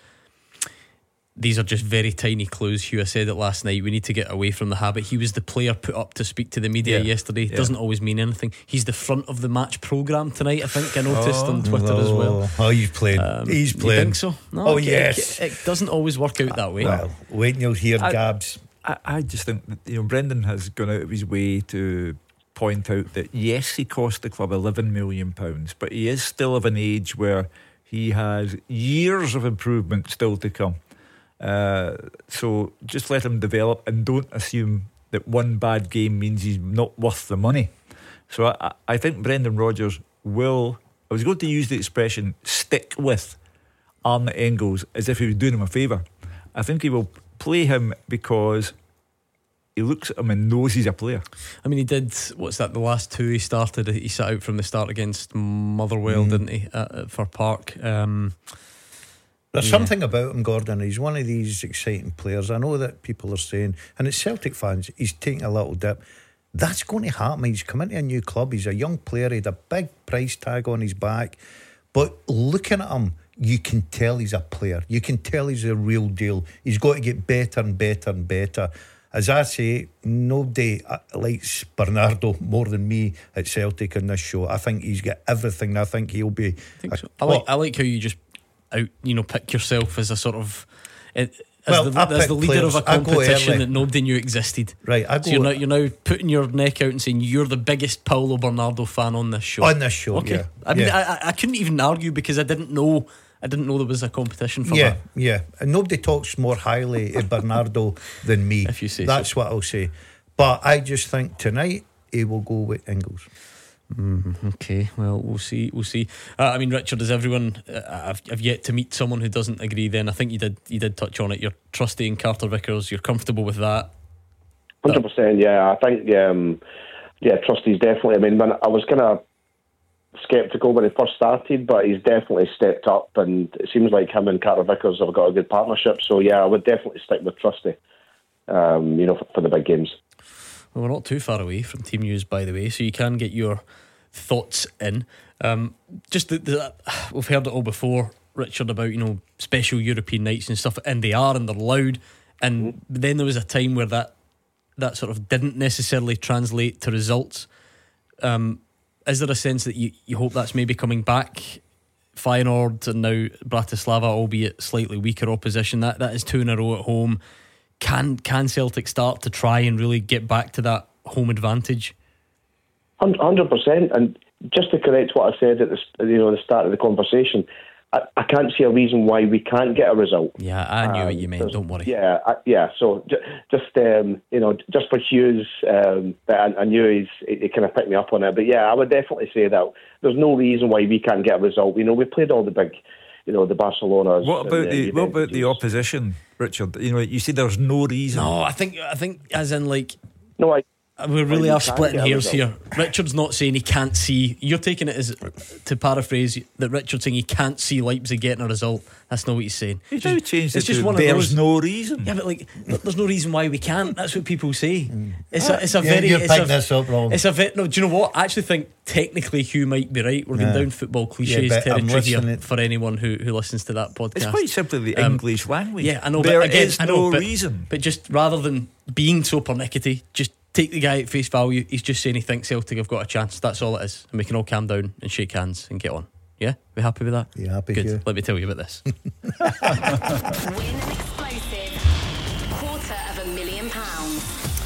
These are just very tiny clues. Hugh, I said it last night, we need to get away from the habit. He was the player put up to speak to the media yeah. yesterday. It yeah. doesn't always mean anything. He's the front of the match programme tonight, I think I noticed oh, on Twitter no. as well. Oh, he's playing um, He's playing. You think so? No, oh it, yes it, it doesn't always work out that way. Well, wait and you'll hear I, Gabs. I, I just think that, you know, Brendan has gone out of his way to point out that yes, he cost the club eleven million pounds, but he is still of an age where he has years of improvement still to come. Uh, so just let him develop, and don't assume that one bad game means he's not worth the money. So I, I think Brendan Rodgers will, I was going to use the expression stick with Arne Engels as if he was doing him a favour. I think he will play him because he looks at him and knows he's a player. I mean, he did, what's that, the last two he started, he sat out from the start against Motherwell, mm. didn't he, at, at, for Park. Um, There's yeah. something about him, Gordon. He's one of these exciting players. I know that people are saying, and it's Celtic fans, he's taking a little dip. That's going to happen. He's come into a new club. He's a young player. He had a big price tag on his back. But looking at him, you can tell he's a player. You can tell he's a real deal. He's got to get better and better and better. As I say, nobody likes Bernardo more than me at Celtic in this show. I think he's got everything. I think he'll be. I, think so. I like. I like how you just out. You know, pick yourself as a sort of. It, As, well, the, as the leader players. of a competition that nobody knew existed. Right, I go so you're now, you're now putting your neck out and saying you're the biggest Paulo Bernardo fan on this show. On this show, okay. Yeah. I mean, yeah. I, I couldn't even argue because I didn't know. I didn't know there was a competition for yeah, that. Yeah, yeah. And nobody talks more highly of Bernardo than me. If you say that's so. what I'll say. But I just think tonight he will go with Ingles. Mm, okay, well, we'll see. We'll see. Uh, I mean, Richard, as everyone, uh, I've, I've yet to meet someone who doesn't agree. Then I think you did. You did touch on it. You're trusty in Carter Vickers. You're comfortable with that. Hundred percent. Yeah, I think. Um, yeah, trusty's definitely. I mean, when I was kind of sceptical when he first started, but he's definitely stepped up, and it seems like him and Carter Vickers have got a good partnership. So yeah, I would definitely stick with Trusty. Um, you know, for, for the big games. Well, we're not too far away from team news, by the way, so you can get your thoughts in. Um, just the, the, we've heard it all before, Richard, about, you know, special European nights and stuff, and they are and they're loud. And mm-hmm. then there was a time where that that sort of didn't necessarily translate to results. Um, is there a sense that you, you hope that's maybe coming back? Feyenoord and now Bratislava, albeit slightly weaker opposition. That that is two in a row at home. Can can Celtic start to try and really get back to that home advantage? one hundred percent. And just to correct what I said at the, you know, the start of the conversation, I, I can't see a reason why we can't get a result. Yeah, I knew um, what you meant. Don't worry. Yeah, I, yeah. So j- just um, you know, just for Hughes, um, I, I knew he's he, he kind of picked me up on it. But yeah, I would definitely say that there's no reason why we can't get a result. You know, we played all the big, you know, the Barcelonas. What about and, the uh, what about the opposition, Richard? You know, you see, there's no reason. No, I think I think as in like no, I. We really are splitting hairs here. Richard's not saying he can't see. You're taking it as, to paraphrase, that Richard's saying he can't see Leipzig getting a result. That's not what he's saying. He's now changed it. It's just to one there's of those. no reason. Yeah, but like, there's no reason why we can't. That's what people say. Mm. It's a, it's a yeah, very. You're it's picking a, this up wrong. It's a bit. No, do you know what? I actually think technically Hugh might be right. We're yeah. going down football cliches yeah, territory here for anyone who, who listens to that podcast. It's quite simply the um, English language. Yeah, I know. There but again, is I know, no but, reason. But just rather than being so pernickety, just take the guy at face value. He's just saying he thinks Celtic have got a chance. That's all it is. And we can all calm down and shake hands and get on. Yeah? We happy with that? Yeah, happy. Good. Hugh. Let me tell you about this. Win an explosive quarter of a million pounds.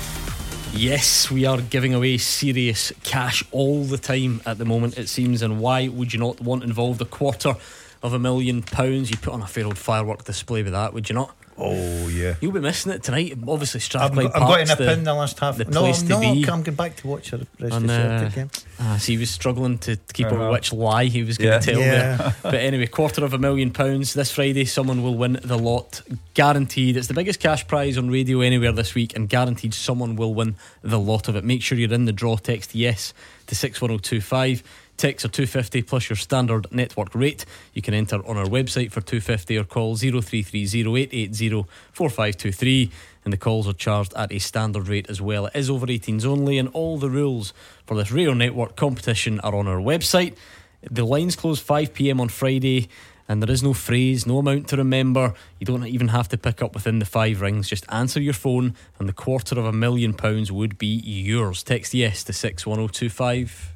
Yes, we are giving away serious cash all the time at the moment, it seems. And why would you not want involved? A quarter of a million pounds. You put on a fair old firework display with that, would you not? Oh yeah, you'll be missing it tonight. Obviously, Strathclyde I'm, I'm Park's going to the, pin the last half. The no, place no, to be. I'm going back to watch the rest and, of the Celtic uh, game. Ah, so he was struggling to keep uh-huh. up which lie he was going yeah. to tell yeah. there. But anyway, quarter of a million pounds this Friday. Someone will win the lot, guaranteed. It's the biggest cash prize on radio anywhere this week, and guaranteed someone will win the lot of it. Make sure you're in the draw. Text yes to six one oh two five. Texts are two fifty plus your standard network rate. You can enter on our website for two fifty or call zero three three zero eight eight zero four five two three, and the calls are charged at a standard rate as well. It is over eighteens only, and all the rules for this radio network competition are on our website. The lines close five p.m. on Friday, and there is no phrase, no amount to remember. You don't even have to pick up within the five rings. Just answer your phone and the quarter of a million pounds would be yours. Text yes to six one oh two five.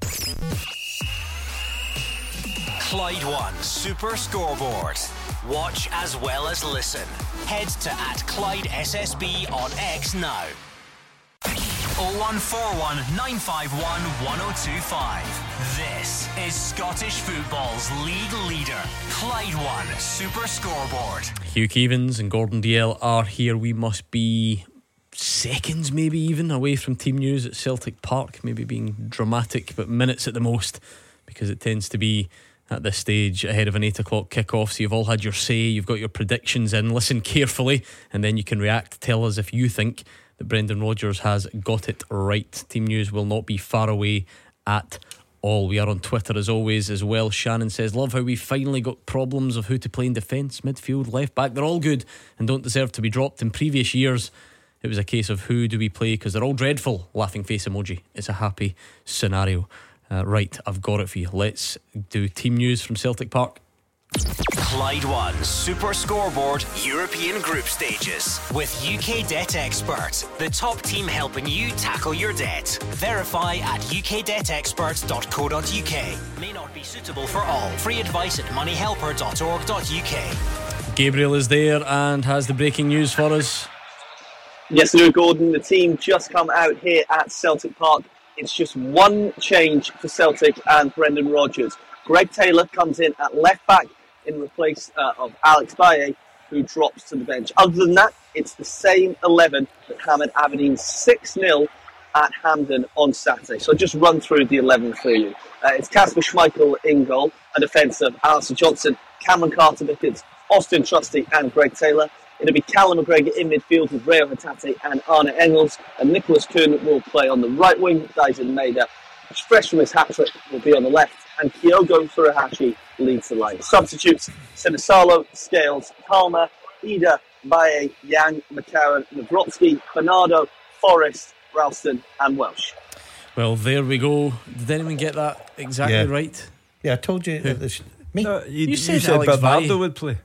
Clyde One Super Scoreboard. Watch as well as listen. Head to at Clyde S S B on X now. oh one four one nine five one one oh two five. This is Scottish football's league leader. Clyde One Super Scoreboard. Hugh Keevins and Gordon Dalziel are here. We must be seconds maybe even away from team news at Celtic Park, maybe being dramatic, but minutes at the most, because it tends to be at this stage ahead of an eight o'clock kickoff. So you've all had your say, you've got your predictions in. Listen carefully, and then you can react. Tell us if you think that Brendan Rodgers has got it right. Team news will not be far away at all. We are on Twitter as always as well. Shannon says, love how we finally got problems of who to play in defence, midfield, left back. They're all good and don't deserve to be dropped. In previous years it was a case of who do we play because they're all dreadful. Laughing face emoji. It's a happy scenario. uh, Right, I've got it for you. Let's do team news from Celtic Park. Clyde One Super Scoreboard European Group Stages with U K Debt Expert, the top team helping you tackle your debt. Verify at u k debt expert dot co dot u k. May not be suitable for all. Free advice at money helper dot org dot u k. Gabriel is there and has the breaking news for us. Yes, Lou Gordon, the team just come out here at Celtic Park. It's just one change for Celtic and Brendan Rodgers. Greg Taylor comes in at left back in replace uh, of Alex Baye, who drops to the bench. Other than that, it's the same eleven that hammered Aberdeen six nil at Hampden on Saturday. So I'll just run through the eleven for you. Uh, it's Kasper Schmeichel in goal, a defence of Alistair Johnson, Cameron Carter-Vickers, Austin Trusty and Greg Taylor. It'll be Callum McGregor in midfield with Reo Hatate and Arne Engels, and Nicholas Kuhn will play on the right wing. Dyson Maeda, fresh from his hat-trick, will be on the left, and Kyogo Furuhashi leads the line. Substitutes: Sinisalo, Scales, Palmer, Ida, Baye, Yang, McCarron, Nawrocki, Bernardo, Forrest, Ralston and Welsh. Well, there we go. Did anyone get that exactly Yeah. right? Yeah, I told you that this, me. No, you, You you said said, Alex Bernardo Baye. would play.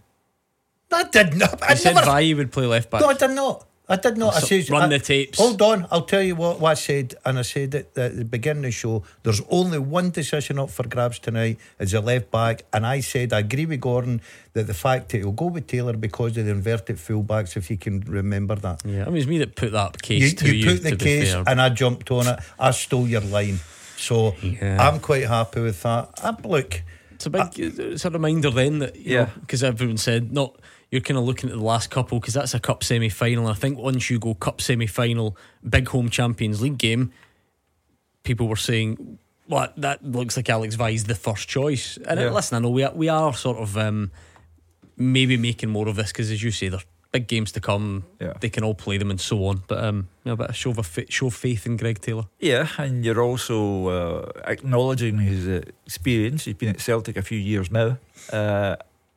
I did not. I You said never. Valle would play left back. No, I did not. I did not. I So, said, run I- the tapes. Hold on, I'll tell you what, what I said, and I said it at the beginning of the show. There's only one decision up for grabs tonight. It's a left back, and I said I agree with Gordon that the fact that he'll go with Taylor because of the inverted fullbacks, if you can remember that. Yeah, I mean, it's me that put that case You, to you you. put the to be case, fair. and I jumped on it. I stole your line, so Yeah. I'm quite happy with that. I, look, It's a big. it's a reminder then that you Yeah. because everyone said not. You're kind of looking at the last couple because that's a cup semi-final. I think once you go cup semi-final, big home Champions League game, people were saying, "What? That looks like Alex Vai's the first choice." And Yeah. uh, listen, I know we are, we are sort of um, maybe making more of this because, as you say, there's big games to come. Yeah. They can all play them and so on. But um, you know, a bit of show of, fa- show of faith in Greg Taylor. Yeah, and you're also uh, acknowledging his uh, experience. He's been at Celtic a few years now. Uh,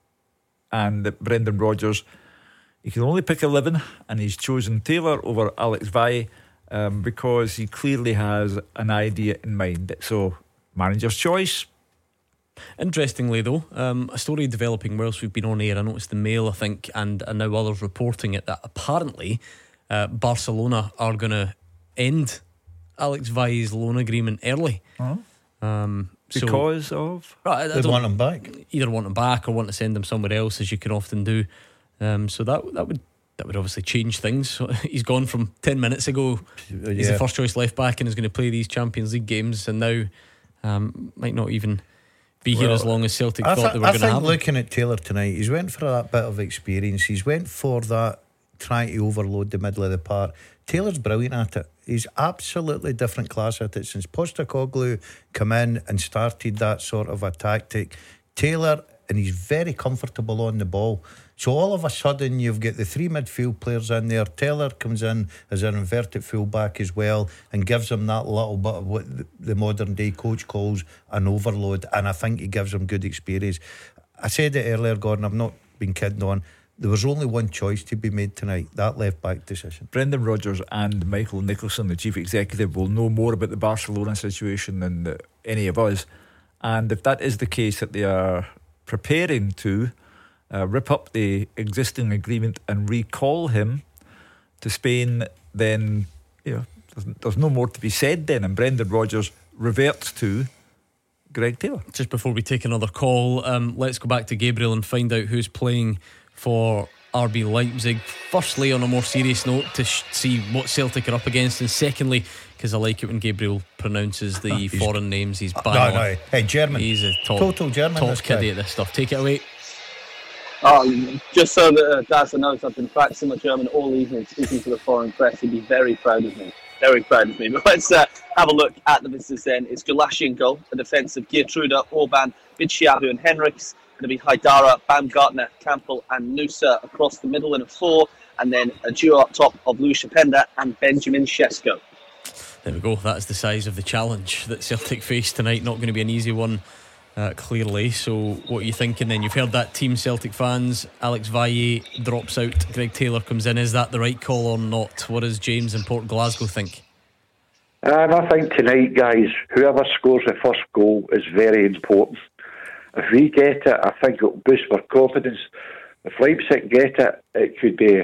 and that Brendan Rodgers, he can only pick eleven, and he's chosen Taylor over Alex Valle um, because he clearly has an idea in mind. So, manager's choice. Interestingly, though, um, a story developing whilst we've been on air. I noticed the Mail, I think, and, and now others reporting it, that apparently uh, Barcelona are going to end Alex Valle's loan agreement early. Huh? Um, so- Because of? Right, I- I they don't- want him back. either want him back or want to send him somewhere else, as you can often do. Um, so that that would that would obviously change things. So he's gone from ten minutes ago. He's Yeah. the first choice left back and is going to play these Champions League games, and now um, might not even be here Well, as long as Celtic I, thought th- they were I going to think have him. looking at Taylor tonight, he's went for that bit of experience. He's went for that trying to overload the middle of the park. Taylor's brilliant at it. He's absolutely different class at it since Postecoglou come in and started that sort of a tactic. Taylor, and he's very comfortable on the ball. So all of a sudden you've got the three midfield players in there. Taylor comes in as an inverted fullback as well and gives him that little bit of what the modern day coach calls an overload, and I think he gives him good experience. I said it earlier, Gordon, I've not been kidding on. There was only one choice to be made tonight, that left back decision. Brendan Rodgers and Michael Nicholson, the chief executive, will know more about the Barcelona situation than uh, any of us. And if that is the case, that they are preparing to uh, rip up the existing agreement and recall him to Spain, then you know there's, there's no more to be said then, and Brendan Rodgers reverts to Greg Taylor. Just before we take another call, um, let's go back to Gabriel and find out who's playing for R B Leipzig. Firstly, on a more serious note, to sh- see what Celtic are up against, and secondly, because I like it when Gabriel pronounces the foreign names. He's bang No, on. no, hey, German. He's a top, Total German, top this guy. kiddie at this stuff. Take it away. Oh, just so that uh, Dazza knows, I've been practicing my German all evening, speaking to the foreign press. He'd be very proud of me. Very proud of me. But let's uh, have a look at the visitors then. It's Gulashi in goal, the defence of Geertruida, Orban, Bidshiahu and Henriks. Going to be Haidara, Baumgartner, Campbell and Nusa across the middle in a four. and then a duo up top of Lucia Penda and Benjamin Shesko. There we go. That's the size of the challenge that Celtic face tonight. Not going to be an easy one, uh, clearly. So what are you thinking then? You've heard that team, Celtic fans. Alex Valle drops out, Greg Taylor comes in. Is that the right call or not? What does James in Port Glasgow think? And I think tonight, guys, whoever scores the first goal is very important. If we get it, I think it will boost our confidence. If Leipzig get it, it could be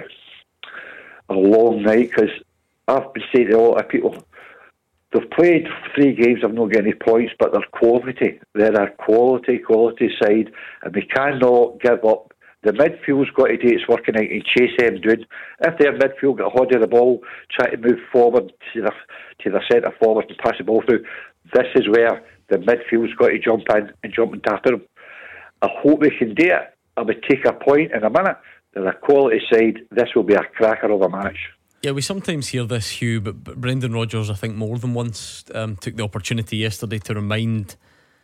a long night, because I've been saying to a lot of people, they've played three games, I've not got any points, but they're quality. They're a quality, quality side, and we cannot give up. The midfield's got to do its work tonight and chase them down. If their midfield get hold of the ball, try to move forward to the to the centre forward and pass the ball through, this is where the midfield's got to jump in and jump and tackle them. I hope we can do it. I would take a point in a minute. They're a quality side. This will be a cracker of a match. Yeah, we sometimes hear this, Hugh, but, but Brendan Rodgers, I think more than once, um, took the opportunity yesterday to remind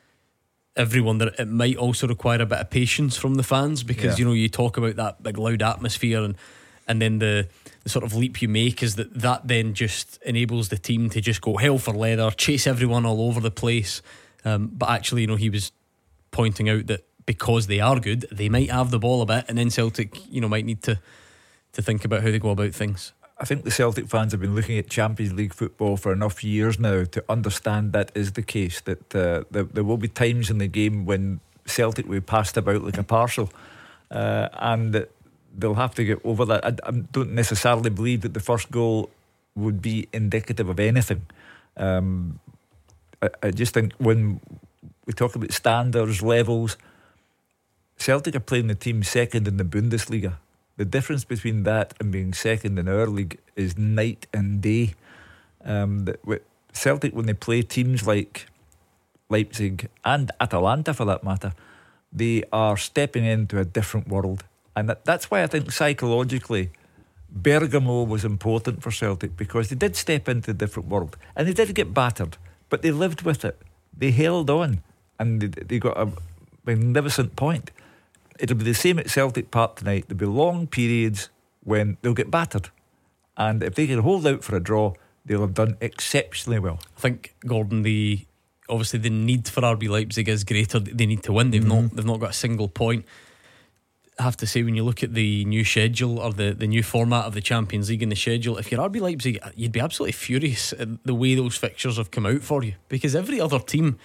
everyone that it might also require a bit of patience from the fans, because yeah. you know, you talk about that big loud atmosphere, and and then the, the sort of leap you make is that that then just enables the team to just go hell for leather, chase everyone all over the place. Um, but actually, you know, he was pointing out that because they are good, they might have the ball a bit, and then Celtic, you know, might need to to think about how they go about things. I think the Celtic fans have been looking at Champions League football for enough years now to understand that is the case, that uh, there, there will be times in the game when Celtic will be passed about like a parcel, uh, and they'll have to get over that. I, I don't necessarily believe that the first goal would be indicative of anything. Um, I, I just think when we talk about standards, levels, Celtic are playing the team second in the Bundesliga. The difference between that and being second in our league is night and day. Um, the, Celtic, when they play teams like Leipzig and Atalanta for that matter, they are stepping into a different world. And that, that's why I think psychologically Bergamo was important for Celtic, because they did step into a different world and they did get battered, but they lived with it. They held on and they, they got a magnificent point. It'll be the same at Celtic Park tonight. There'll be long periods when they'll get battered, and if they can hold out for a draw, they'll have done exceptionally well. I think, Gordon, the obviously the need for R B Leipzig is greater. They need to win. They've mm-hmm. not they've not got a single point. I have to say, when you look at the new schedule or the, the new format of the Champions League and the schedule, if you're R B Leipzig, you'd be absolutely furious at the way those fixtures have come out for you, because every other team,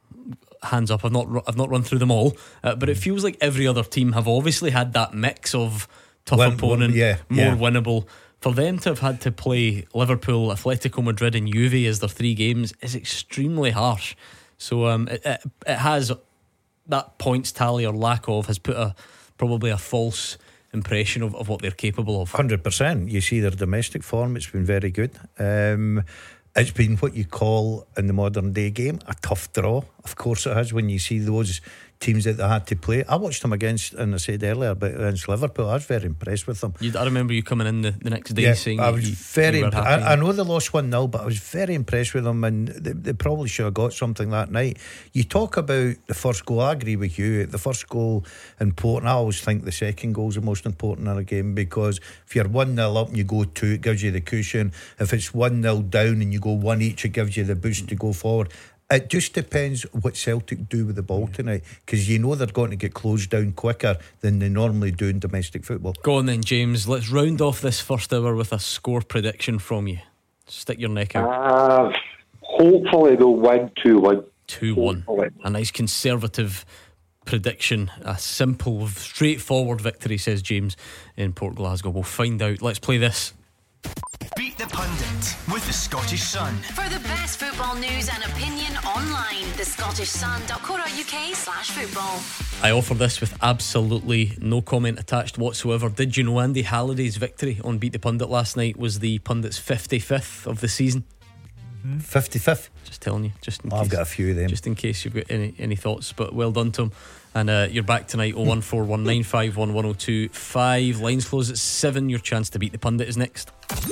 hands up, I've not I've not run through them all, uh, but it feels like every other team have obviously had that mix of tough Win, opponent, yeah, more yeah. winnable. For them to have had to play Liverpool, Atletico Madrid and Juve as their three games is extremely harsh. So um, it, it, it has, that points tally or lack of has put a probably a false impression of, of what they're capable of. one hundred percent. You see their domestic form, it's been very good. um It's been what you call in the modern day game a tough draw. Of course it has, when you see those teams that they had to play. I watched them against, and I said earlier, but against Liverpool, I was very impressed with them. You'd, I remember you coming in the, the next day yeah, saying I was you, very you were imp- happy. I, I know they lost one nil, but I was very impressed with them, and they, they probably should have got something that night. You talk about the first goal, I agree with you. The first goal important. I always think the second goal is the most important in a game, because if you're one nil up and you go two, it gives you the cushion. If it's one nil down and you go one each, it gives you the boost to go forward. It just depends what Celtic do with the ball tonight, because you know they're going to get closed down quicker than they normally do in domestic football. Go on then, James. Let's round off this first hour with a score prediction from you. Stick your neck out. Uh, hopefully they'll win two one. two one. A nice conservative prediction. A simple, straightforward victory, says James in Port Glasgow. We'll find out. Let's play this. Beat the Pundit with the Scottish Sun. For the best football news and opinion online, the scottish sun dot co dot uk slash football. I offer this with absolutely no comment attached whatsoever. Did you know Andy Halliday's victory on Beat the Pundit last night was the pundit's fifty-fifth of the season? Mm-hmm. fifty-fifth? Just telling you, just in oh, case, I've got a few of them. Just in case you've got any, any thoughts, but well done to him. And uh, you're back tonight. oh one four one nine five one one oh two five. Lines close at seven. Your chance to beat the pundit is next.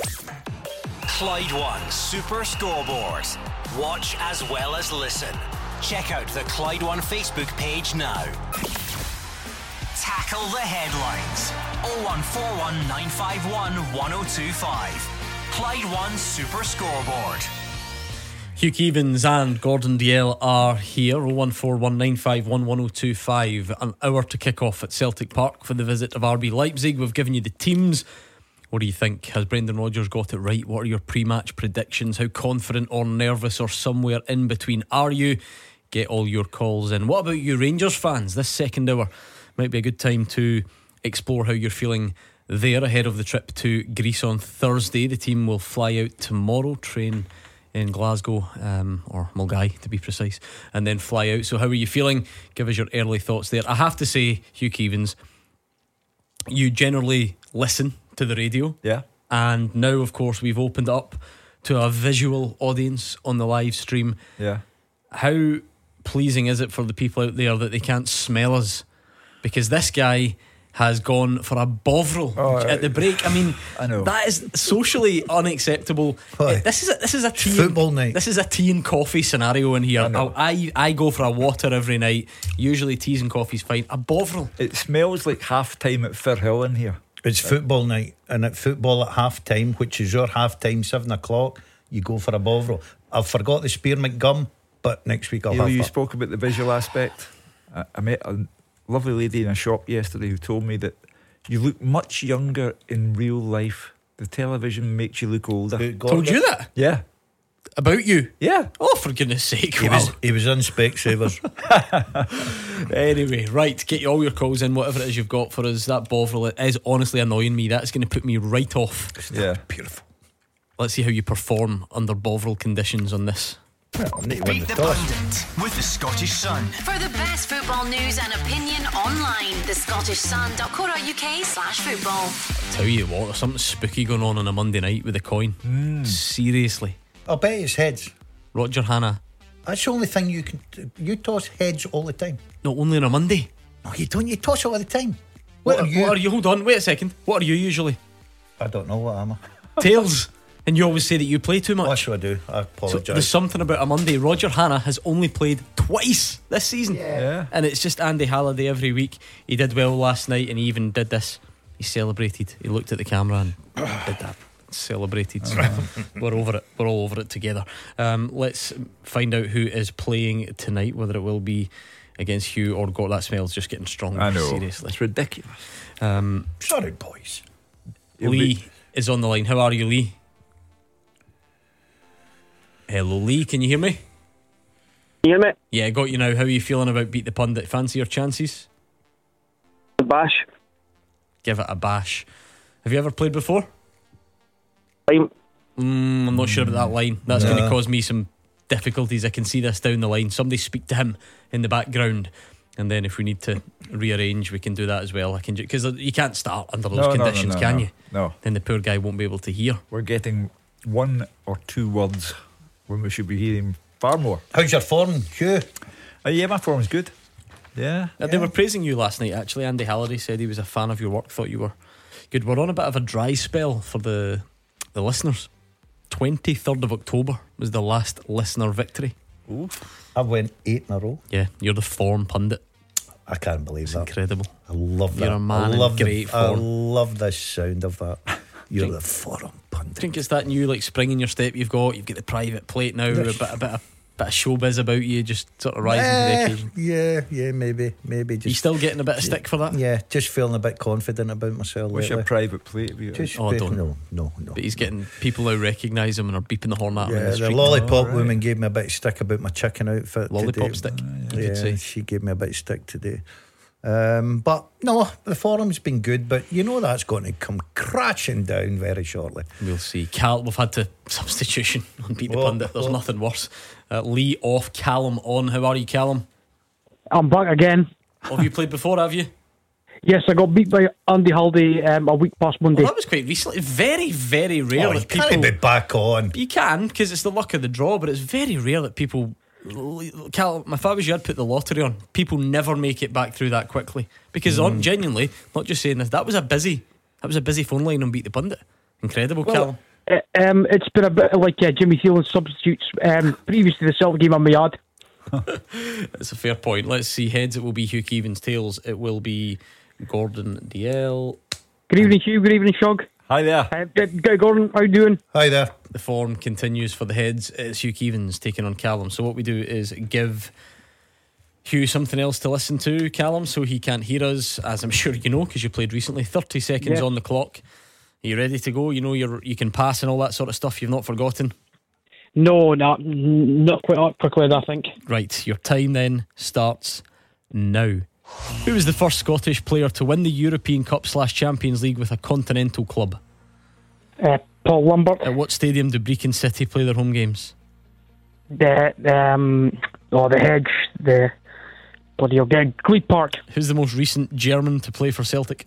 Clyde One Super Scoreboard. Watch as well as listen. Check out the Clyde One Facebook page now. Tackle the headlines. oh one four one nine five one one oh two five. Clyde One Super Scoreboard. Hugh Keevins and Gordon Dalziel are here. oh one four one nine five one one oh two five. An hour to kick off at Celtic Park for the visit of R B Leipzig. We've given you the teams. What do you think? Has Brendan Rodgers got it right? What are your pre-match predictions? How confident or nervous or somewhere in between are you? Get all your calls in. What about you Rangers fans? This second hour might be a good time to explore how you're feeling there ahead of the trip to Greece on Thursday. The team will fly out tomorrow, train in Glasgow, um, or Mulgai to be precise, and then fly out. So how are you feeling? Give us your early thoughts there. I have to say, Hugh Keevins, you generally listen to the radio, yeah, and now of course we've opened up to a visual audience on the live stream. Yeah, how pleasing is it for the people out there that they can't smell us? Because this guy has gone for a bovril oh, at the break. I mean, I know that is socially unacceptable. Why? This is a, this is a tea football and, night. This is a tea and coffee scenario in here. I, I I go for a water every night. Usually teas and coffee's fine. A bovril. It smells like half time at Firhill in here. It's football night, and at football at half time, which is your half time, seven o'clock, you go for a bovril. I've forgot the spearmint gum, but next week I'll you know, have you that. spoke about the visual aspect. I, I met a lovely lady in a shop yesterday who told me that you look much younger in real life. The television makes you look older. Told you that? Yeah. About you? Yeah. Oh, for goodness sake. He wow. was, he was in Specsavers. Anyway, right, get all your calls in, whatever it is you've got for us. That bovril is honestly annoying me. That's going to put me right off. Yeah. Beautiful. Let's see how you perform under bovril conditions on this. Well, need to Beat win the the toss. Pundit with the Scottish Sun. For the best football news and opinion online, the Scottish Sun dot co dot uk slash football. Tell you what, there's something spooky going on on a Monday night with the coin. Mm. Seriously. I'll bet it's heads. Roger Hanna. That's the only thing you can. You toss heads all the time. Not only on a Monday. No, you don't. You toss all the time. What, What, are you? what are you? Hold on, wait a second. What are you usually? I don't know what am I. Tails. And you always say that you play too much. What should I do? I So apologise. there's something about a Monday. Roger Hanna has only played twice this season, Yeah. and it's just Andy Halliday every week. He did well last night, and he even did this. He celebrated. He looked at the camera and did that. Celebrated. So we're over it. We're all over it together. Um, let's find out who is playing tonight. Whether it will be against Hugh or God. That smells just getting stronger. I know. Seriously, It's ridiculous. Um, Sorry, boys. It'll Lee be- is on the line. How are you, Lee? Hello, Lee. Can you hear me? You hear me? Yeah, got you now. How are you feeling about Beat the Pundit? Fancy your chances? Bash. Give it a bash. Have you ever played before? Time. Mm, I'm not sure about that line. That's No. going to cause me some difficulties. I can see this down the line. Somebody speak to him in the background, and then if we need to rearrange, we can do that as well. I can because you can't start under those No, no, no, conditions, no, can no. you? No. Then the poor guy won't be able to hear. We're getting one or two words when we should be hearing far more. How's your form, Hugh? Uh, yeah, my form's good. Yeah. Uh, They were praising you last night. Actually, Andy Halliday said he was a fan of your work. Thought you were good. We're on a bit of a dry spell for the the listeners. twenty-third of October was the last listener victory. Ooh. I went eight in a row. Yeah, you're the form pundit. I can't believe It's that. incredible. I love You're that. a man I in love great the, I form. love the sound of that. You're Think- the forum I pundit. think it's that new like spring in your step you've got. You've got the private plate now. A bit, a bit of bit of showbiz about you. Just sort of rising to the Eh, occasion. yeah, yeah, maybe, maybe. Just You still getting a bit of stick for that? yeah, just feeling a bit confident about myself. What's your lately. private plate? Have you got? Just Oh, be- don't. no, no, no. But he's getting people now recognise him and are beeping the horn at him in Yeah, the the street. lollipop Oh, right. woman gave me a bit of stick about my chicken outfit. Lollipop today. stick. Ah, you Yeah, could say. she gave me a bit of stick today. Um, but no, the forum's been good, but you know that's going to come crashing down very shortly. We'll see. Cal, we've had to substitution on Beat the Oh, Pundit. There's oh. nothing worse. Uh, Lee off, Callum on. How are you, Callum? I'm back again. Have you played before? Have you? Yes, I got beat by Andy Halliday um, a week past Monday. Well, that was quite recently. Very, very rare Oh, you that people. can't be back on. You can because it's the luck of the draw, but it's very rare that people. Cal, if I was you, I'd put the lottery on. People never make it back through that quickly because, Mm. on, genuinely, not just saying this. That was a busy. That was a busy phone line on Beat the Pundit. Incredible, Callum. Uh, um, it's been a bit like uh, Jimmy Thielen's substitutes. Um, previous to the Celtic game on my yard. It's a fair point. Let's see. Heads, it will be Hugh Keevins. Tails, it will be Gordon D L. Good evening, Hugh. Good evening, Shog. Hi there. Uh, uh, Gordon, how you doing? Hi there. The form continues for the heads. It's Hugh Keevins taking on Callum. So what we do is give Hugh something else to listen to, Callum, so he can't hear us, as I'm sure you know because you played recently. thirty seconds Yeah. on the clock. Are you ready to go? You know you're you can pass and all that sort of stuff. You've not forgotten. No, not not quite up quickly, I think. Right, your time then starts now. Who was the first Scottish player to win the European Cup slash Champions League with a continental club? Uh, Paul Lambert. At what stadium do Brecon City play their home games? The um, oh, the Hedge, the bloody hell, the Glebe Park. Who's the most recent German to play for Celtic?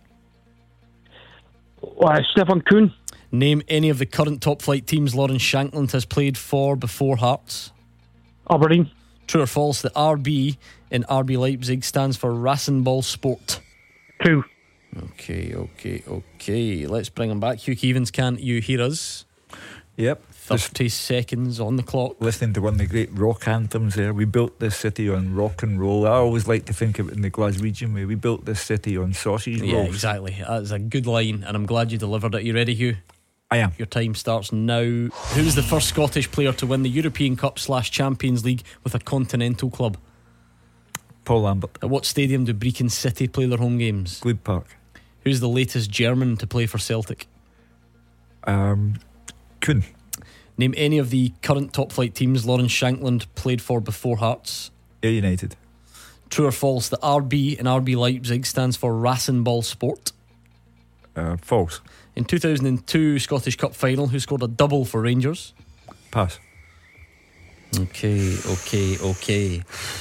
Uh, Stefan Kuhn. Name any of the current top flight teams Lawrence Shankland has played for before Hearts. Aberdeen. True or false, the R B in R B Leipzig stands for Rasenball Sport? True. Okay, okay, okay. Let's bring him back. Hugh Keevins, can you hear us? Yep. thirty seconds on the clock. Listening to one of the great rock anthems there. We built this city on rock and roll. I always like to think of it in the Glaswegian way. We built this city on sausage rolls. Yeah, exactly. That's a good line, and I'm glad you delivered it. You ready, Hugh? I am. Your time starts now. Who was the first Scottish player to win the European Cup slash Champions League with a continental club? Paul Lambert. At what stadium do Brecon City play their home games? Glebe Park. Who's the latest German to play for Celtic? Um, Kuhn. Name any of the current top flight teams Lawrence Shankland played for before Hearts. Ayr United. True or false, the R B in R B Leipzig stands for Rasenball Sport? Uh, false. In two thousand two Scottish Cup final, who scored a double for Rangers? Pass. Okay, okay, okay.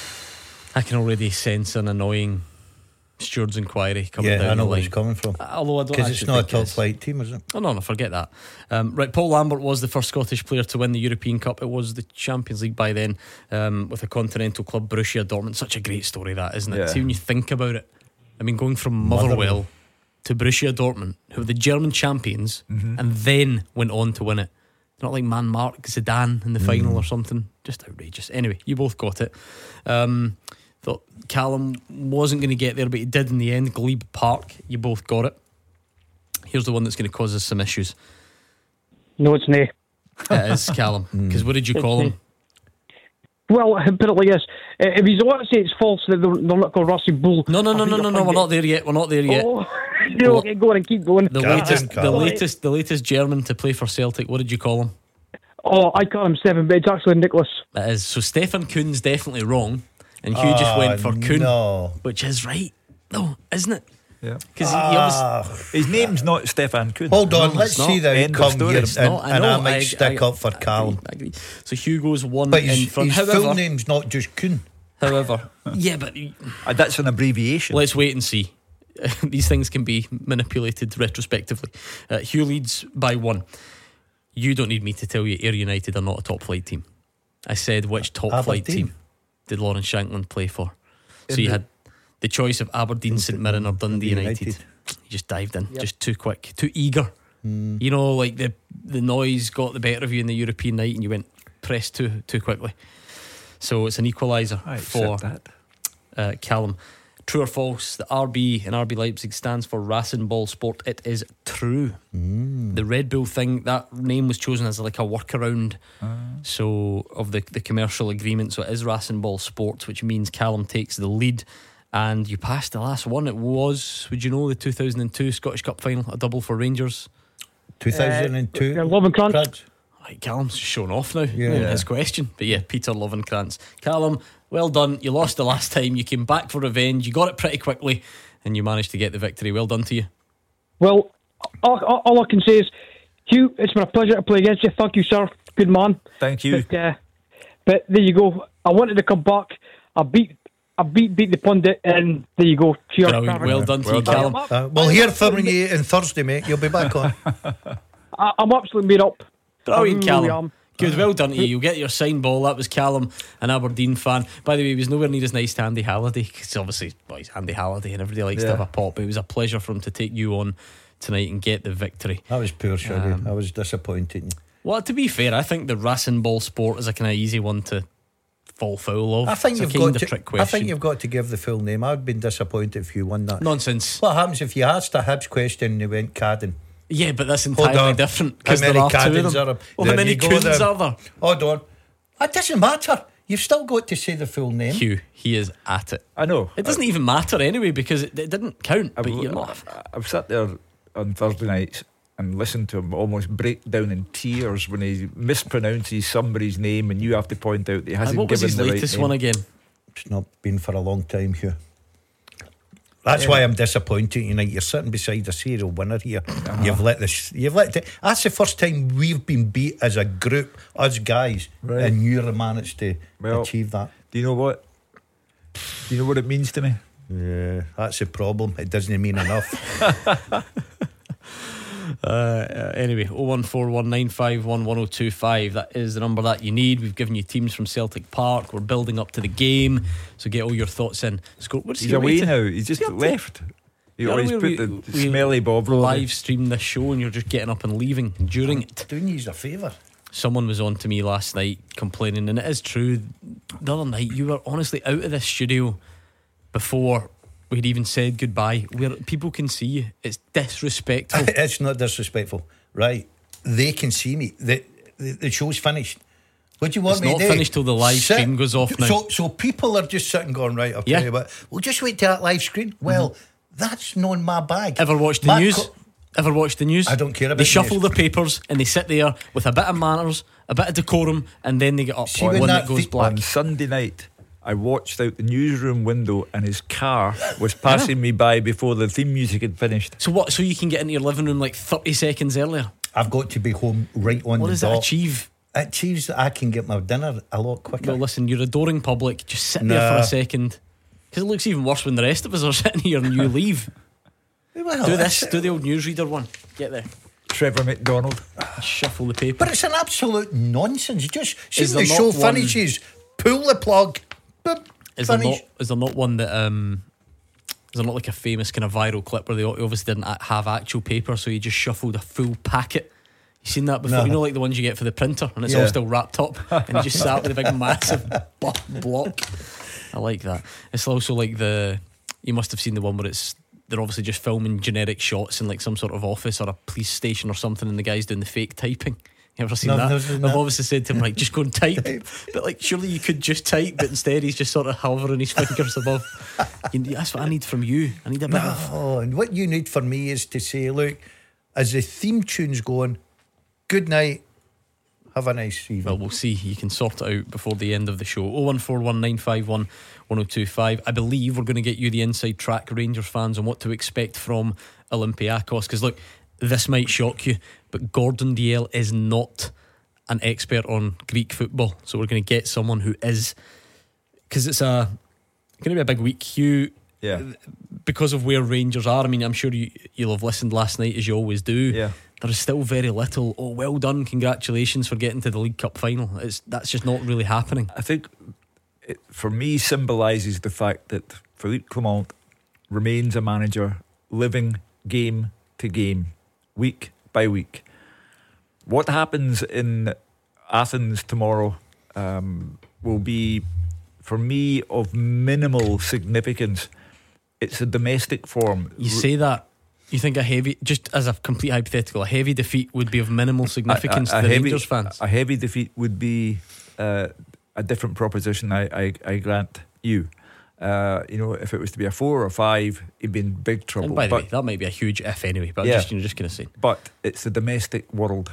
I can already sense an annoying steward's inquiry coming Yeah, down I know the where line. it's coming from. Although I don't Because it's actually not a think it top is. flight team, is it? Oh no, no, forget that. Um, right, Paul Lambert was the first Scottish player to win the European Cup. It was the Champions League by then, um, with a continental club, Borussia Dortmund. Such a great story, that, isn't it? Yeah. See, when you think about it, I mean, going from Motherwell, Motherwell. to Borussia Dortmund, who were the German champions, Mhm. and then went on to win it. Not like man Mark Zidane in the final or something. Just outrageous. Anyway, you both got it. Um, thought Callum wasn't going to get there, but he did in the end. Glebe Park, you both got it. Here's the one that's going to cause us some issues. No, it's nay. It is Callum. Because what did you call him? Well, put it like this: uh, if he's want to say it's false that they're, they're not called Rossi Bull. No, no, I no, think no, you'll no, no. find We're it- not there yet. We're not there yet. Oh, no, okay, go on and keep going. The Callum, latest, the Callum. latest, the latest German to play for Celtic. What did you call him? Oh, I call him Stephen, but it's actually Nicholas. That is so. Stefan Kuhn's definitely wrong, and Hugh just Ah, went for Kuhn, no. which is right, though, isn't it? Yeah. Because he, he obviously. Ah, His name's not Stefan Kuhn. hold on, No, let's it's not. see the End of outcome story. here, It's and, not, I and I know, might I- stick I- up for I Callum. agree, I agree. So Hugo's one But in his, front. his However, full name's not just Kuhn. however, yeah, but Uh, that's an abbreviation. let's wait and see. These things can be manipulated retrospectively. Uh, Hugh leads by one. You don't need me to tell you Ayr United are not a top flight team. I said which top flight Aberdeen. team did Lawrence Shankland play for? So In you the- had the choice of Aberdeen, St Mirren or Dundee United. United. You just dived in, just too quick, too eager. You know, like the the noise got the better of you in the European night, and you went pressed too too quickly. So it's an equaliser I for accept that. uh, Callum. True or false, the R B in R B Leipzig stands for Rasenball Sport. It is true. The Red Bull thing, that name was chosen as like a workaround so of the, the commercial agreement. So it is Rasenball Sport, which means Callum takes the lead. And you passed the last one. It was, would you know, the two thousand two Scottish Cup final, a double for Rangers. two thousand two. Uh, Lovencrantz. Crunch. Right, Callum's showing off now. Yeah. Yeah. His question. But yeah, Peter Lovenkrantz. Callum, well done. You lost the last time. You came back for revenge. You got it pretty quickly, and you managed to get the victory. Well done to you. Well, all, all, all I can say is, Hugh, it's been a pleasure to play against you. Thank you, sir. Good man. Thank you. But, uh, but there you go. I wanted to come back. I beat, I beat, beat the pundit, and there you go. Cheers. Brilliant. Well done to Well you, done. Callum. Uh, we'll hear from you on Thursday, mate. You'll be back on. I, I'm absolutely made up. Brilliant, I Callum. really am. Good, well done to you. You'll get your sign ball. That was Callum, an Aberdeen fan. By the way, he was nowhere near as nice to Andy Halliday, because obviously, well, he's Andy Halliday and everybody likes to Yeah. have a pop. But it was a pleasure for him to take you on tonight and get the victory. That was poor, Shaggy. Um, I was disappointed in you. Well, to be fair, I think the Rasenball Sport is a kind of easy one to fall foul of. I think It's a you've kind got of to. trick I question. think you've got to give the full name. I'd been disappointed if you won that. Nonsense. What happens if you asked a Hibs question and they went Cadden? Yeah, but that's Hold entirely on. different How because there many are two of Caddens them. are there? Well, how There many you go Coons then. are there? Hold on. It doesn't matter. You've still got to say the full name. Hugh, he is at it. I know. It doesn't even matter anyway because it, it didn't count. But I've, you're not. I've sat there on Thursday nights and listened to him almost break down in tears when he mispronounces somebody's name, and you have to point out that he hasn't What was given his the latest right one name. again? It's not been for a long time, Hugh. That's Yeah. why I'm disappointed tonight. You're sitting beside a serial winner here. You've let this. You've let. The, that's the first time we've been beat as a group, us guys, Right. and you managed to Well, achieve that. Do you know what? Do you know what it means to me? Yeah, that's the problem. It doesn't mean enough. Uh, uh, anyway, oh one four one nine five one one oh two five. That is the number that you need. We've given you teams from Celtic Park. We're building up to the game, so get all your thoughts in. Scott, what's He's he away to? now. He's just Is he up to- left. He Yeah, always we- put we- the we smelly bob live stream this show, and you're just getting up and leaving during it. Doing you a favour. Someone was on to me last night complaining, and it is true. The other night, you were honestly out of this studio before we'd even said goodbye. Where people can see you, it's disrespectful. It's not disrespectful, right? They can see me. The the, the show's finished. What do you want It's me not to do? finished till the live Sit- stream goes off now. So, so people are just sitting going, right, I'll Yeah. tell you what, we'll just wait till that live screen. Well, that's not in my bag. Ever watched the My news? co- Ever watched the news? I don't care about They the shuffle news. the papers and they sit there with a bit of manners, a bit of decorum, and then they get up See, when, when it that goes fe- black. On Sunday night, I watched out the newsroom window, and his car was passing me by before the theme music had finished. So what? So you can get into your living room like thirty seconds earlier. I've got to be home right on What the does dot. that achieve? It achieves that I can get my dinner a lot quicker. Well, listen, you're adoring public. Just sit there for Nah. a second, because it looks even worse when the rest of us are sitting here and you leave. Well, do this. it's- Do the old newsreader one. Get there. Trevor McDonald. Shuffle the paper. But it's an absolute nonsense. Just see Is when the there show not one- finishes, pull the plug, boop, Is there finish. not? Is there not one that? Um, is there not like a famous kind of viral clip where they obviously didn't a- have actual paper, so he just shuffled a full packet? You seen that before? No. You know, like the ones you get for the printer, and it's Yeah. all still wrapped up, and he just sat with a big massive bu- block. I like that. It's also like the. You must have seen the one where it's. They're obviously just filming generic shots in like some sort of office or a police station or something, and the guy's doing the fake typing. You ever seen No, that? no, They've no. obviously said to him, like, just go and type. But like, surely you could just type, but instead he's just sort of hovering his fingers above. You- That's what I need from you. I need a bit of. Oh, and what you need for me is to say, look, as the theme tune's going, good night, have a nice evening. Well, we'll see. You can sort it out before the end of the show. oh one four one nine five one one oh two five. I believe we're going to get you the inside track, Rangers fans, on what to expect from Olympiacos. Because look, this might shock you, but Gordon Dalziel is not an expert on Greek football. So we're going to get someone who is, because it's a going to be a big week, Hugh. Yeah. Because of where Rangers are. I mean, I'm sure you, you'll have listened last night, as you always do. Yeah. There is still very little. Oh, well done! Congratulations for getting to the League Cup final. It's that's just not really happening. I think it, for me, symbolises the fact that Philippe Clement remains a manager living game to game, week by week. What happens in Athens tomorrow um, will be, for me, of minimal significance. It's a domestic form. You say that. You think a heavy, just as a complete hypothetical, a heavy defeat would be of minimal significance a, a, a to the heavy, Rangers fans? A heavy defeat would be uh, a different proposition, I, I, I grant you. Uh, you know, if it was to be a four or five, he'd be in big trouble. And by the but, way, that might be a huge if anyway, but Yeah. I'm just, you know, just going to say. but it's the domestic world.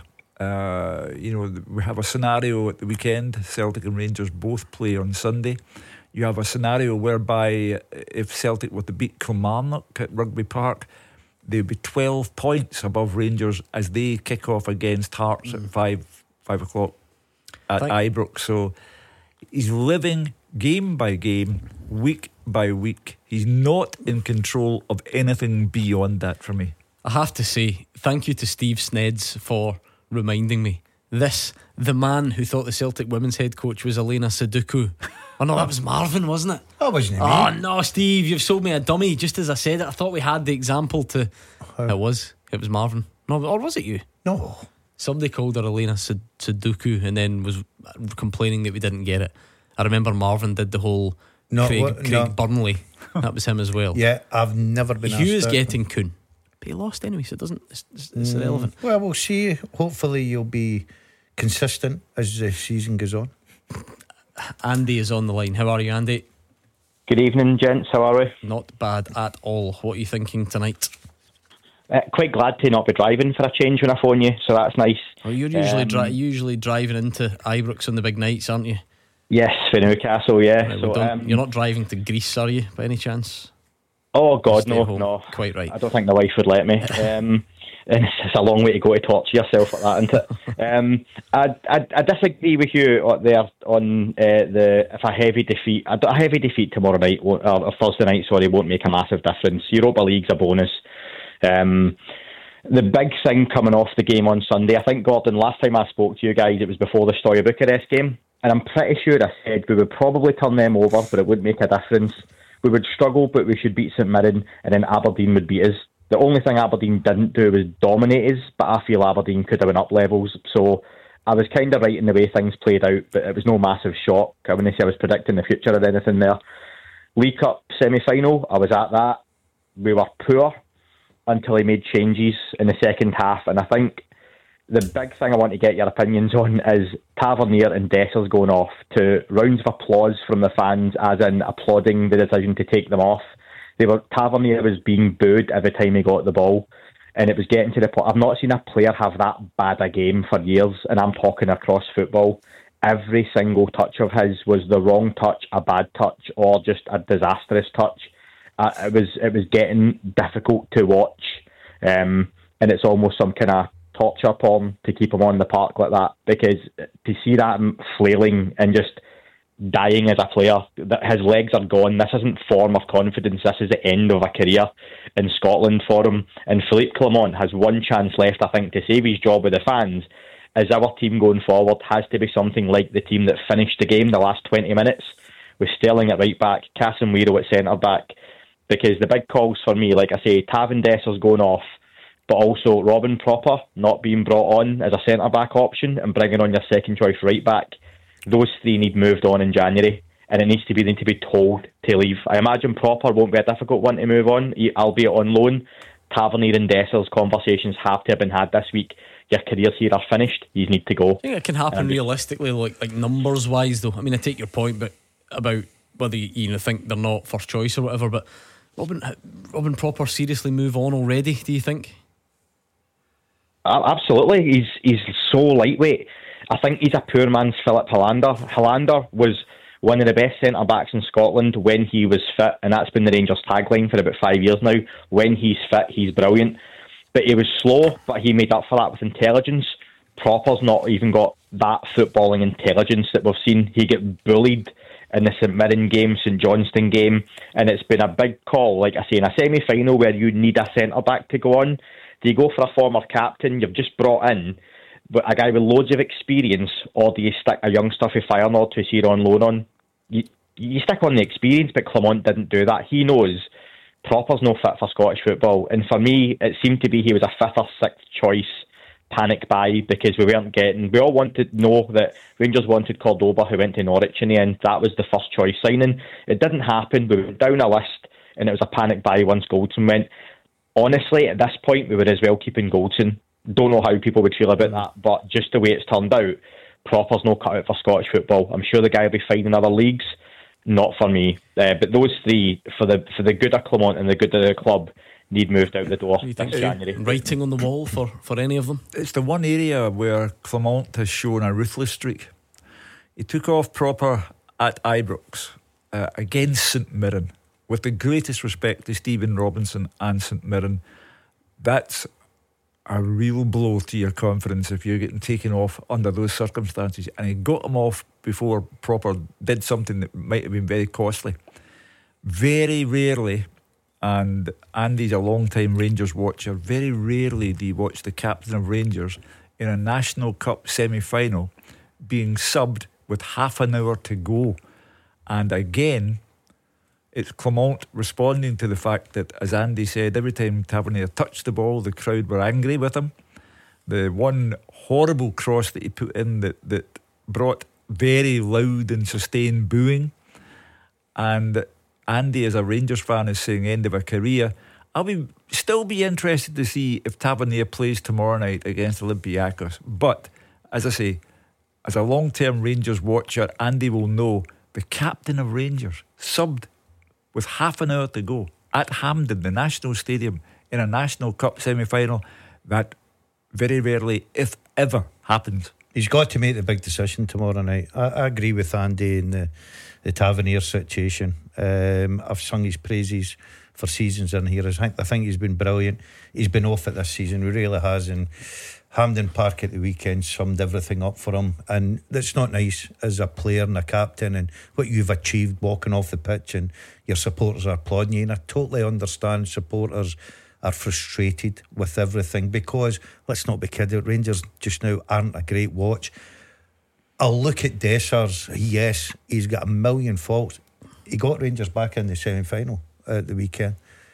Uh, you know, we have a scenario at the weekend. Celtic and Rangers both play on Sunday. You have a scenario whereby if Celtic were to beat Kilmarnock at Rugby Park, they'd be twelve points above Rangers as they kick off against Hearts at five five o'clock at Thank- Ibrox. So he's living game by game, week by week. He's not in control of anything beyond that for me. I have to say, thank you to Steve Sneds for reminding me. This, the man who thought the Celtic women's head coach was Elena Sudoku. Oh no, that was Marvin, wasn't it? That wasn't me. Oh no, Steve, you've sold me a dummy. Just as I said it, I thought we had the example to. It was. It was Marvin. No, or was it you? No. Somebody called her Elena Sud- Sudoku and then was complaining that we didn't get it. I remember Marvin did the whole No, Craig, what- Craig no. Burnley. That was him as well. Yeah, I've never been Hugh is asked that. getting Kuhn, but he lost anyway, so it doesn't. It's, it's, it's Mm, irrelevant. Well, we'll see. Hopefully, you'll be consistent as the season goes on. Andy is on the line. How are you, Andy? Good evening, gents. How are we? Not bad at all. What are you thinking tonight? Uh, quite glad to not be driving for a change when I phone you, so that's nice. Oh, you're usually Um, dri- usually driving into Ibrox on the big nights, aren't you? Yes, for Newcastle, yeah. Right, so, we don't- um, you're not driving to Greece, are you, by any chance? oh, God, Stay no, home. no. Quite right. I don't think the wife would let me. Um, and it's, it's a long way to go to torture yourself like that, isn't it? um, I, I, I disagree with you out there on uh, the if a heavy defeat. A, a heavy defeat tomorrow night, won't- or, or Thursday night, sorry, won't make a massive difference. Europa League's a bonus. Um, the big thing coming off the game on Sunday, I think, Gordon, last time I spoke to you guys, it was before the Steaua Bucharest game, and I'm pretty sure I said we would probably turn them over, but it wouldn't make a difference. We would struggle, but we should beat St Mirren, and then Aberdeen would beat us. The only thing Aberdeen didn't do was dominate us, but I feel Aberdeen could have went up levels. So I was kind of right in the way things played out, but it was no massive shock. I wouldn't say I was predicting the future or anything there. League Cup semi-final, I was at that. We were poor until he made changes in the second half, and I think the big thing I want to get your opinions on is Tavernier and Dessers going off to rounds of applause from the fans, as in applauding the decision to take them off. They were Tavernier was being booed every time he got the ball, and it was getting to the point. I've not seen a player have that bad a game for years, and I'm talking across football. Every single touch of his was the wrong touch, a bad touch, or just a disastrous touch. Uh, it was it was getting difficult to watch, um, and it's almost some kind of torture porn to keep him on the park like that, because to see that flailing and just dying as a player, that his legs are gone. This isn't form of confidence. This is the end of a career in Scotland for him. And Philippe Clement has one chance left, I think, to save his job with the fans. As our team going forward has to be something like the team that finished the game the last twenty minutes, with Sterling at right back, Casemiro at centre back. Because the big calls for me, like I say, Tav Desser's going off, but also Robin Proper not being brought on as a centre back option and bringing on your second choice right back. Those three need moved on in January, and it needs to be they need to be told to leave. I imagine Proper won't be a difficult one to move on, albeit on loan. Tavernier and Desser's conversations have to have been had this week. Your careers here are finished. You need to go. I think it can happen Um, realistically, like like numbers wise, though. I mean, I take your point, but about whether you, you know, think they're not first choice or whatever. But Robin, Robin Proper seriously move on already? Do you think? Absolutely, he's he's so lightweight. I think he's a poor man's Philip Hollander. Hollander was one of the best centre backs in Scotland when he was fit, and that's been the Rangers tagline for about five years now. When he's fit, he's brilliant. But he was slow, but he made up for that with intelligence. Proper's not even got that footballing intelligence that we've seen. He get bullied in the St Mirren game, St Johnstone game, and it's been a big call, like I say, in a semi-final where you need a centre-back to go on. Do you go for a former captain you've just brought in, but a guy with loads of experience, or do you stick a youngster for Feyenoord who's here on loan on? You, you stick on the experience, but Clement didn't do that. He knows Proper's no fit for Scottish football, and for me, it seemed to be he was a fifth or sixth choice panic buy, because we weren't getting. We all wanted to know that Rangers wanted Cordoba, who went to Norwich in the end. That was the first choice signing. It didn't happen. We went down a list, and it was a panic buy once Goldson went. Honestly, at this point, we were as well keeping Goldson. Don't know how people would feel about that, but just the way it's turned out, Proper's no cut out for Scottish football. I'm sure the guy will be fine in other leagues. Not for me. Uh, but those three, for the for the good of Clement and the good of the club, need moved out the door in January. Writing on the wall for, for any of them? It's the one area where Clement has shown a ruthless streak. He took off Proper at Ibrox uh, against St Mirren. With the greatest respect to Stephen Robinson and St Mirren, that's a real blow to your confidence if you're getting taken off under those circumstances. And he got him off before Proper did something that might have been very costly. Very rarely, and Andy's a long-time Rangers watcher, very rarely do you watch the captain of Rangers in a National Cup semi-final being subbed with half an hour to go. And again, it's Clement responding to the fact that, as Andy said, every time Tavernier touched the ball, the crowd were angry with him. The one horrible cross that he put in that, that brought very loud and sustained booing. And Andy, as a Rangers fan, is saying end of a career. I'll be still be interested to see if Tavernier plays tomorrow night against Olympiacos. But, as I say, as a long-term Rangers watcher, Andy will know the captain of Rangers subbed with half an hour to go at Hampden, the National Stadium, in a National Cup semi-final. That very rarely, if ever, happens. He's got to make the big decision tomorrow night. I, I agree with Andy in the, the Tavernier situation. Um, I've sung his praises for seasons in here. I think, I think he's been brilliant. He's been off it this season, he really has. And Hampden Park at the weekend summed everything up for him. And that's not nice as a player and a captain, and what you've achieved walking off the pitch, and your supporters are applauding you. And I totally understand supporters are frustrated with everything, because let's not be kidding, Rangers just now aren't a great watch. I'll look at Dessers. Yes, he's got a million faults. He got Rangers back in the semi-final at the weekend.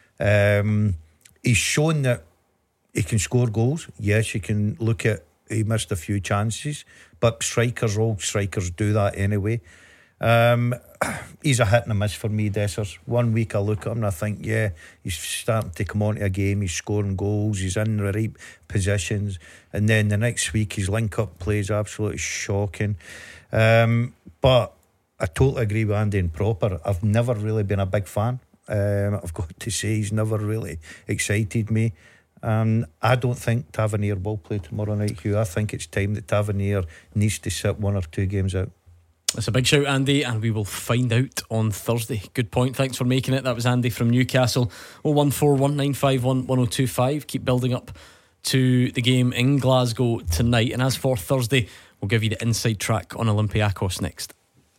Um, he's shown that he can score goals. Yes, you can look at he missed a few chances, but strikers, all strikers do that anyway. Um, he's a hit and a miss for me, Dessers. One week I look at him and I think, yeah, he's starting to come onto a game, he's scoring goals, he's in the right positions, and then the next week his link-up play is absolutely shocking. Um, but I totally agree with Andy and Proper. I've never really been a big fan. Um, I've got to say he's never really excited me. Um, I don't think Tavernier will play tomorrow night, Hugh. I think it's time that Tavernier needs to sit one or two games out. That's a big shout, Andy, and we will find out on Thursday. Good point, thanks for making it. That was Andy from Newcastle. oh one four one nine five one one oh two five. Keep building up to the game in Glasgow tonight. And as for Thursday, we'll give you the inside track on Olympiacos next.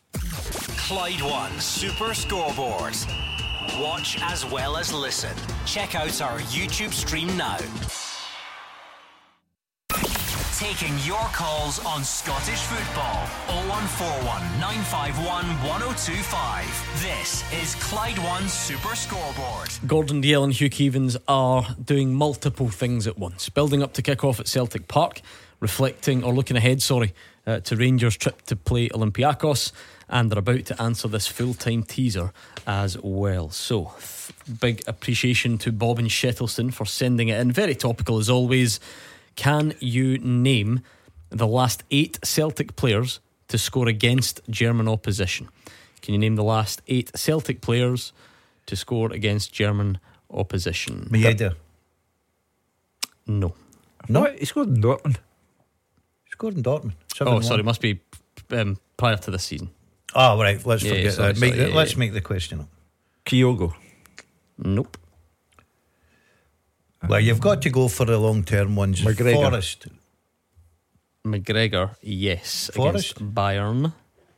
Clyde One Super Scoreboard. Watch as well as listen. Check out our YouTube stream now. Taking your calls on Scottish football. oh one four one nine five one one oh two five. This is Clyde One Super Scoreboard. Gordon Dalziel and Hugh Keevins are doing multiple things at once. Building up to kick off at Celtic Park, reflecting or looking ahead, sorry, uh, to Rangers' trip to play Olympiacos, and they're about to answer this full-time teaser as well. So, f- big appreciation to Bob and Shettleston for sending it in. Very topical as always. Can you name the last eight Celtic players to score against German opposition? Can you name the last eight Celtic players to score against German opposition? Maeda. No. No, he scored in Dortmund. He scored in Dortmund. Oh, sorry, must be um, prior to this season. Oh, right, let's Yeah, forget sorry, that. Make sorry, the, yeah, let's yeah. make the question up. Kyogo. Nope. Well, you've got to go for the long-term ones. McGregor. Forrest. McGregor, yes. Forrest? Against Bayern.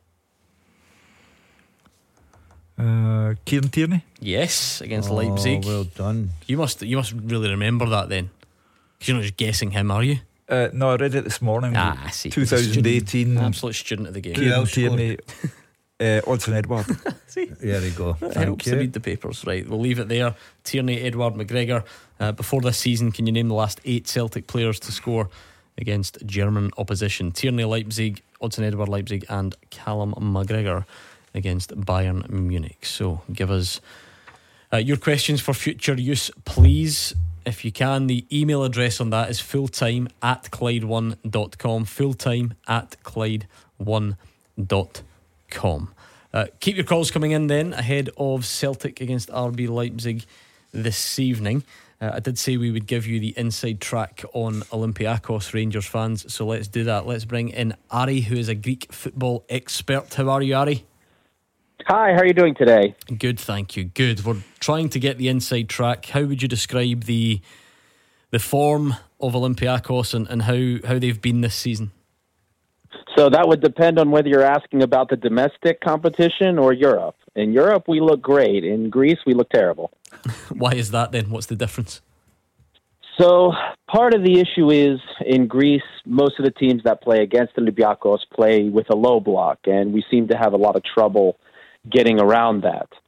Uh, Kieran Tierney. Yes, against Oh, Leipzig. well done. You must you must really remember that then, because you're not just guessing him, are you? Uh, no, I read it this morning. Ah, I see. twenty eighteen. Absolute student of the game. Who Kieran else scored? Tierney. uh, Odson Edward. See? There you go. That Thank helps to you. read the papers. Right, we'll leave it there. Tierney, Edward, McGregor. Uh, before this season, can you name the last eight Celtic players to score against German opposition? Tierney, Leipzig, Odson Edward, Leipzig, and Callum McGregor against Bayern Munich. So give us uh, your questions for future use, please, if you can. The email address on that is fulltime at Clyde one dot com. Fulltime at Clyde one dot com. Uh, keep your calls coming in then ahead of Celtic against R B Leipzig this evening. Uh, I did say we would give you the inside track on Olympiacos, Rangers fans, so let's do that. Let's bring in Ari, who is a Greek football expert. How are you, Ari? Hi, how are you doing today? Good, thank you. Good. We're trying to get the inside track. How would you describe the the form of Olympiacos and, and how, how they've been this season? So that would depend on whether you're asking about the domestic competition or Europe. In Europe, we look great. In Greece, we look terrible. Why is that then? What's the difference? So part of the issue is in Greece, most of the teams that play against Olympiacos play with a low block, and we seem to have a lot of trouble getting around that.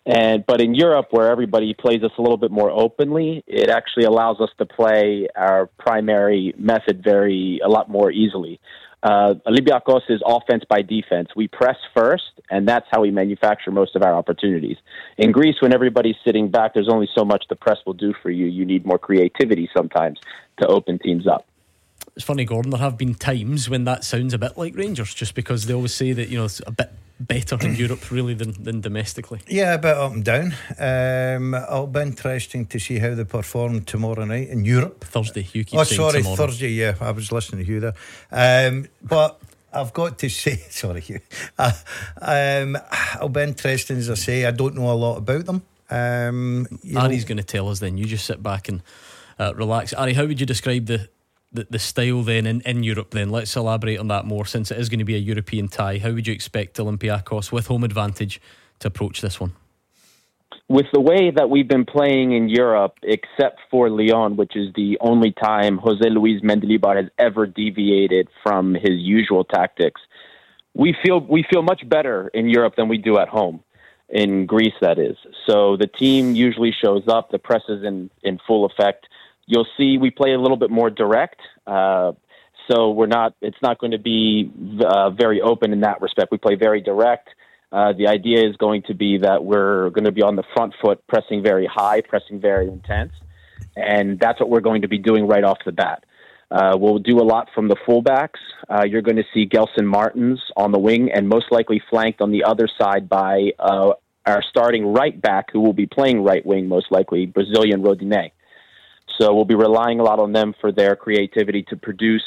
And but in Europe, where everybody plays us a little bit more openly, it actually allows us to play our primary method very a lot more easily. Uh, Olympiacos is offense by defense. We press first, and that's how we manufacture most of our opportunities. In Greece, when everybody's sitting back, there's only so much the press will do for you. You need more creativity sometimes to open teams up. It's funny, Gordon, there have been times when that sounds a bit like Rangers, just because they always say that, you know, it's a bit better in Europe really than, than domestically. Yeah, a bit up and down. Um, it'll be interesting to see how they perform tomorrow night in Europe. Thursday, you keep oh, saying sorry, tomorrow. Thursday, yeah, I was listening to you there. Um, but I've got to say, sorry, Hugh, uh, um, it'll be interesting, as I say. I don't know a lot about them. Um, Ari's going to tell us then. You just sit back and uh, relax. Ari, how would you describe the The, the style then in, in Europe then? Let's elaborate on that more, since it is going to be a European tie. How would you expect Olympiacos with home advantage to approach this one? With the way that we've been playing in Europe, except for Lyon, which is the only time Jose Luis Mendilibar has ever deviated from his usual tactics, we feel we feel much better in Europe than we do at home, in Greece that is. So the team usually shows up, the press is in, in full effect. You'll see we play a little bit more direct, uh, so we're not. It's not going to be uh, very open in that respect. We play very direct. Uh, the idea is going to be that we're going to be on the front foot, pressing very high, pressing very intense, and that's what we're going to be doing right off the bat. Uh, we'll do a lot from the fullbacks. Uh, you're going to see Gelson Martins on the wing, and most likely flanked on the other side by uh, our starting right back, who will be playing right wing, most likely, Brazilian Rodinei. So we'll be relying a lot on them for their creativity to produce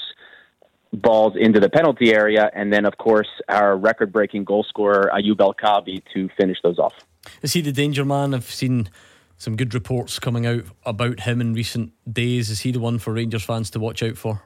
balls into the penalty area, and then, of course, our record-breaking goal scorer, Ayoub El Kaabi, to finish those off. Is he the danger man? I've seen some good reports coming out about him in recent days. Is he the one for Rangers fans to watch out for?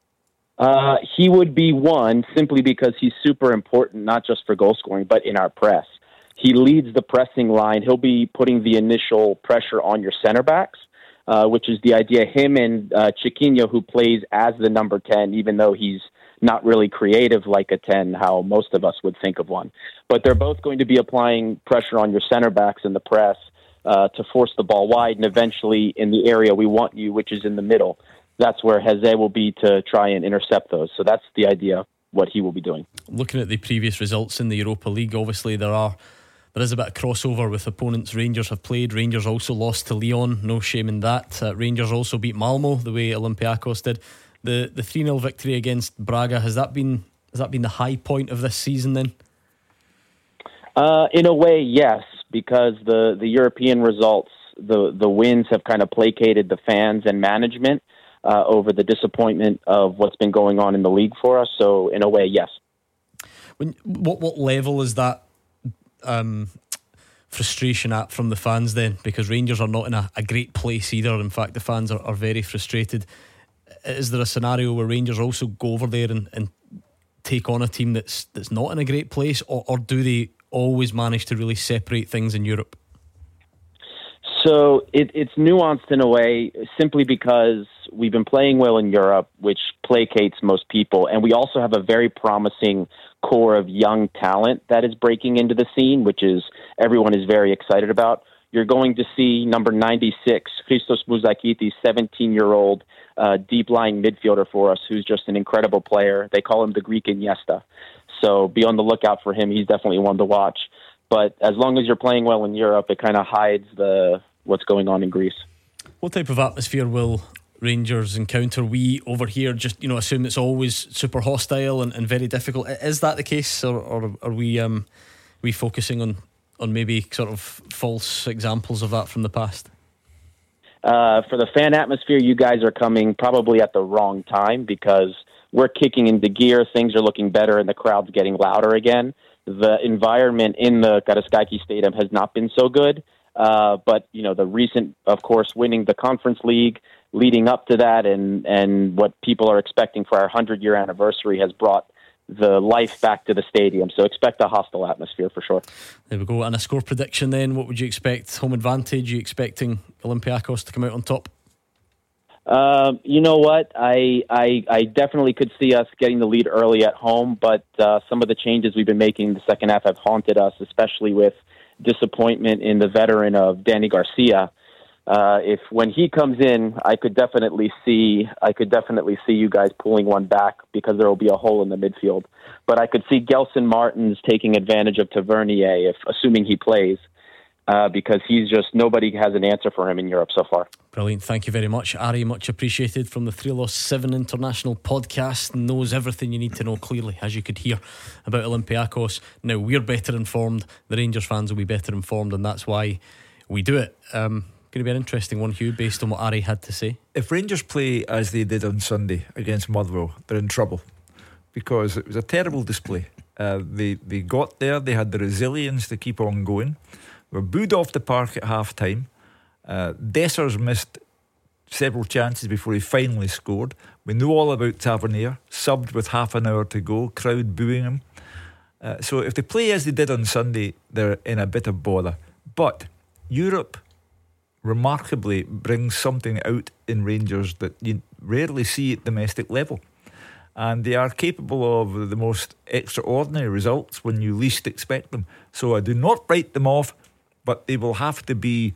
Uh, he would be one, simply because he's super important, not just for goal scoring, but in our press. He leads the pressing line. He'll be putting the initial pressure on your center backs. Uh, which is the idea. Him and uh, Chiquinho, who plays as the number ten, even though he's not really creative like a ten, how most of us would think of one. But they're both going to be applying pressure on your center backs in the press uh, to force the ball wide, and eventually in the area we want you, which is in the middle. That's where Jose will be to try and intercept those. So that's the idea, what he will be doing. Looking at the previous results in the Europa League, obviously there are There is a bit of crossover with opponents Rangers have played. Rangers also lost to Lyon, no shame in that. Uh, Rangers also beat Malmo the way Olympiacos did. The the three nil victory against Braga, has that been has that been the high point of this season then? Uh, in a way, yes, because the, the European results, the, the wins have kind of placated the fans and management uh, over the disappointment of what's been going on in the league for us. So in a way, yes. When, what, what level is that Um, frustration at from the fans then? Because Rangers are not in a, a great place either. In fact, the fans are, are very frustrated. Is there a scenario where Rangers also go over there and, and take on a team that's that's not in a great place, or, or do they always manage to really separate things in Europe? So it, it's nuanced in a way, simply because we've been playing well in Europe, which placates most people, and we also have a very promising core of young talent that is breaking into the scene, which is everyone is very excited about. You're going to see number ninety-six, Christos Mouzakidis, seventeen-year-old uh, deep-lying midfielder for us, who's just an incredible player. They call him the Greek Iniesta. So be on the lookout for him. He's definitely one to watch. But as long as you're playing well in Europe, it kind of hides the what's going on in Greece. What type of atmosphere will Rangers encounter? We over here just, you know, assume it's always super hostile and, and very difficult. Is that the case, or, or are we um, we focusing on, on maybe sort of false examples of that from the past? Uh, for the fan atmosphere, you guys are coming probably at the wrong time, because we're kicking into gear. Things are looking better and the crowd's getting louder again. The environment in the Karaiskaki Stadium has not been so good. Uh, but, you know, the recent, of course, winning the Conference League leading up to that, and, and what people are expecting for our hundred-year anniversary has brought the life back to the stadium. So expect a hostile atmosphere for sure. There we go. And a score prediction then, what would you expect? Home advantage, are you expecting Olympiacos to come out on top? Uh, you know what? I, I I definitely could see us getting the lead early at home, but uh, some of the changes we've been making in the second half have haunted us, especially with disappointment in the veteran of Danny Garcia. Uh, if when he comes in, I could definitely see I could definitely see you guys pulling one back because there will be a hole in the midfield. But I could see Gelson Martins taking advantage of Tavernier, if assuming he plays, uh, because he's just nobody has an answer for him in Europe so far. Brilliant, thank you very much, Ari. Much appreciated. From the three loss seven International podcast, knows everything you need to know clearly, as you could hear, about Olympiacos. Now we're better informed. The Rangers fans will be better informed, and that's why we do it. Um, Going to be an interesting one, Hugh, based on what Ari had to say. If Rangers play as they did on Sunday against Motherwell, they're in trouble because it was a terrible display. Uh, they they got there, they had the resilience to keep on going. Were booed off the park at half time. Uh, Dessers missed several chances before he finally scored. We know all about Tavernier, subbed with half an hour to go, crowd booing him. Uh, so if they play as they did on Sunday, they're in a bit of bother. But Europe remarkably brings something out in Rangers that you rarely see at domestic level, and they are capable of the most extraordinary results when you least expect them. So I do not write them off, but they will have to be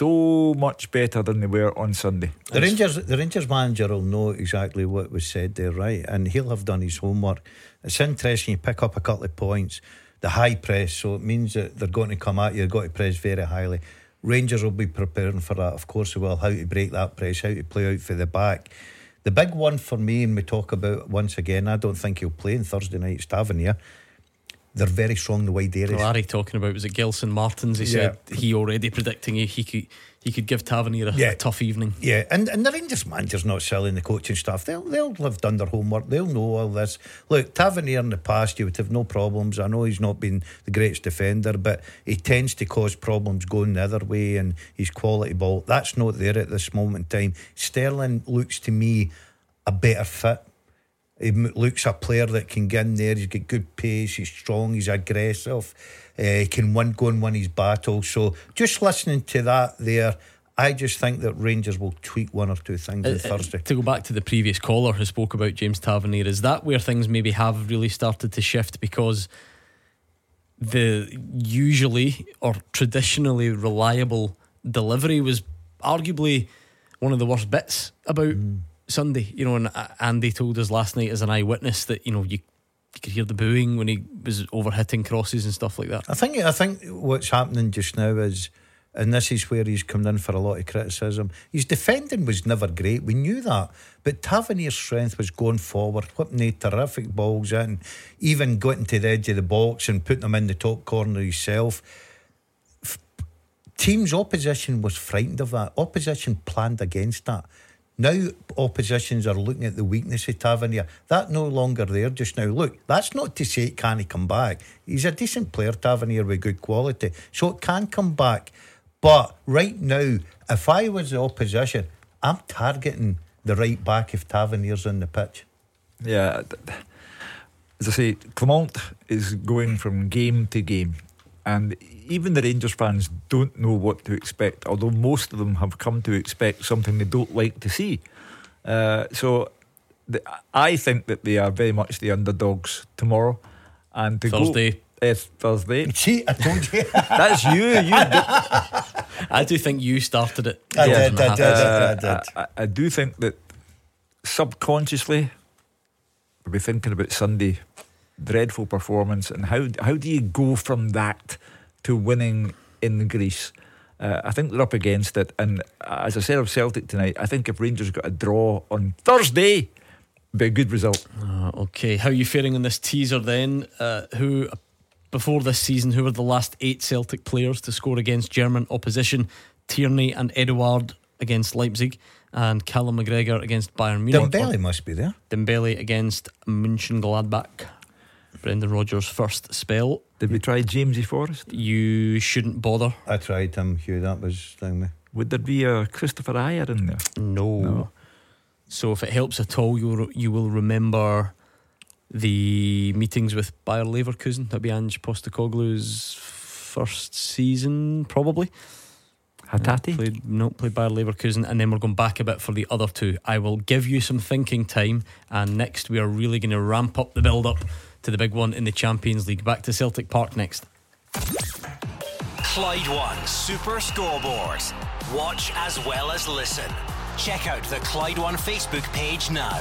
so much better than they were on Sunday. The Rangers, the Rangers manager will know exactly what was said there, right? And he'll have done his homework. It's interesting, you pick up a couple of points, the high press, so it means that they're going to come at you, they've got to press very highly. Rangers will be preparing for that, of course they will. How to break that press, how to play out for the back. The big one for me, and we talk about once again, I don't think he'll play on Thursday night, it's Tavernier. They're very strong the wide areas. Larry talking about, was it Gelson Martins? He Yeah. said he already predicting he, he could he could give Tavernier a, Yeah. a tough evening. Yeah, and, and the Rangers manager's not selling the coaching staff. They'll they'll have done their homework. They'll know all this. Look, Tavernier in the past, you would have no problems. I know he's not been the greatest defender, but he tends to cause problems going the other way, and his quality ball, that's not there at this moment in time. Sterling looks to me a better fit. He m- looks a player that can get in there. He's got good pace, he's strong, he's aggressive, uh, he can win, go and win his battles. So just listening to that there, I just think that Rangers will tweak one or two things on Uh, Thursday. To go back to the previous caller who spoke about James Tavernier, is that where things maybe have really started to shift? Because the usually or traditionally reliable delivery was arguably one of the worst bits about mm. Sunday, you know, and Andy told us last night as an eyewitness that, you know, you, you could hear the booing when he was over hitting crosses and stuff like that. I think I think what's happening just now is, and this is where he's come in for a lot of criticism, his defending was never great, we knew that, but Tavernier's strength was going forward, whipping the terrific balls in, even getting to the edge of the box and putting them in the top corner himself. F- teams opposition was frightened of that. Opposition planned against that. Now oppositions are looking at the weakness of Tavernier. That's no longer there just now. Look, that's not to say it can't come back. He's a decent player, Tavernier, with good quality, so it can come back. But right now, if I was the opposition, I'm targeting the right back if Tavernier's on the pitch. Yeah, as I say, Clement is going from game to game, and even the Rangers fans don't know what to expect, although most of them have come to expect something they don't like to see. Uh, so the, I think that they are very much the underdogs tomorrow. And to Thursday. Go, yes, Thursday. See, I told you. That's you. You. I do think you started it. I Jordan, did, I have did, to say. I did. Uh, I, I do think that subconsciously we'll be thinking about Sunday, dreadful performance, and how how do you go from that to winning in Greece? Uh, I think they're up against it, and as I said of Celtic tonight, I think if Rangers got a draw on Thursday, it'd be a good result. Uh, okay, how are you faring on this teaser then? Uh, who, before this season, who were the last eight Celtic players to score against German opposition? Tierney and Edouard against Leipzig, and Callum McGregor against Bayern Munich. Dembele must be there. Dembele against Mönchengladbach. Brendan Rodgers' first spell. Did we try Jamesy Forrest? You shouldn't bother. I tried him, Hugh. That was thing. Would there be a Christopher Ayer in there? No. No. So if it helps at all, you you will remember the meetings with Bayer Leverkusen. That'd be Ange Postecoglou's first season, probably. Hatate? Played, no, played Bayer Leverkusen, and then we're going back a bit for the other two. I will give you some thinking time, and next we are really going to ramp up the build-up to the big one in the Champions League. Back to Celtic Park next. Clyde One Super Scoreboard. Watch as well as listen. Check out the Clyde One Facebook page now.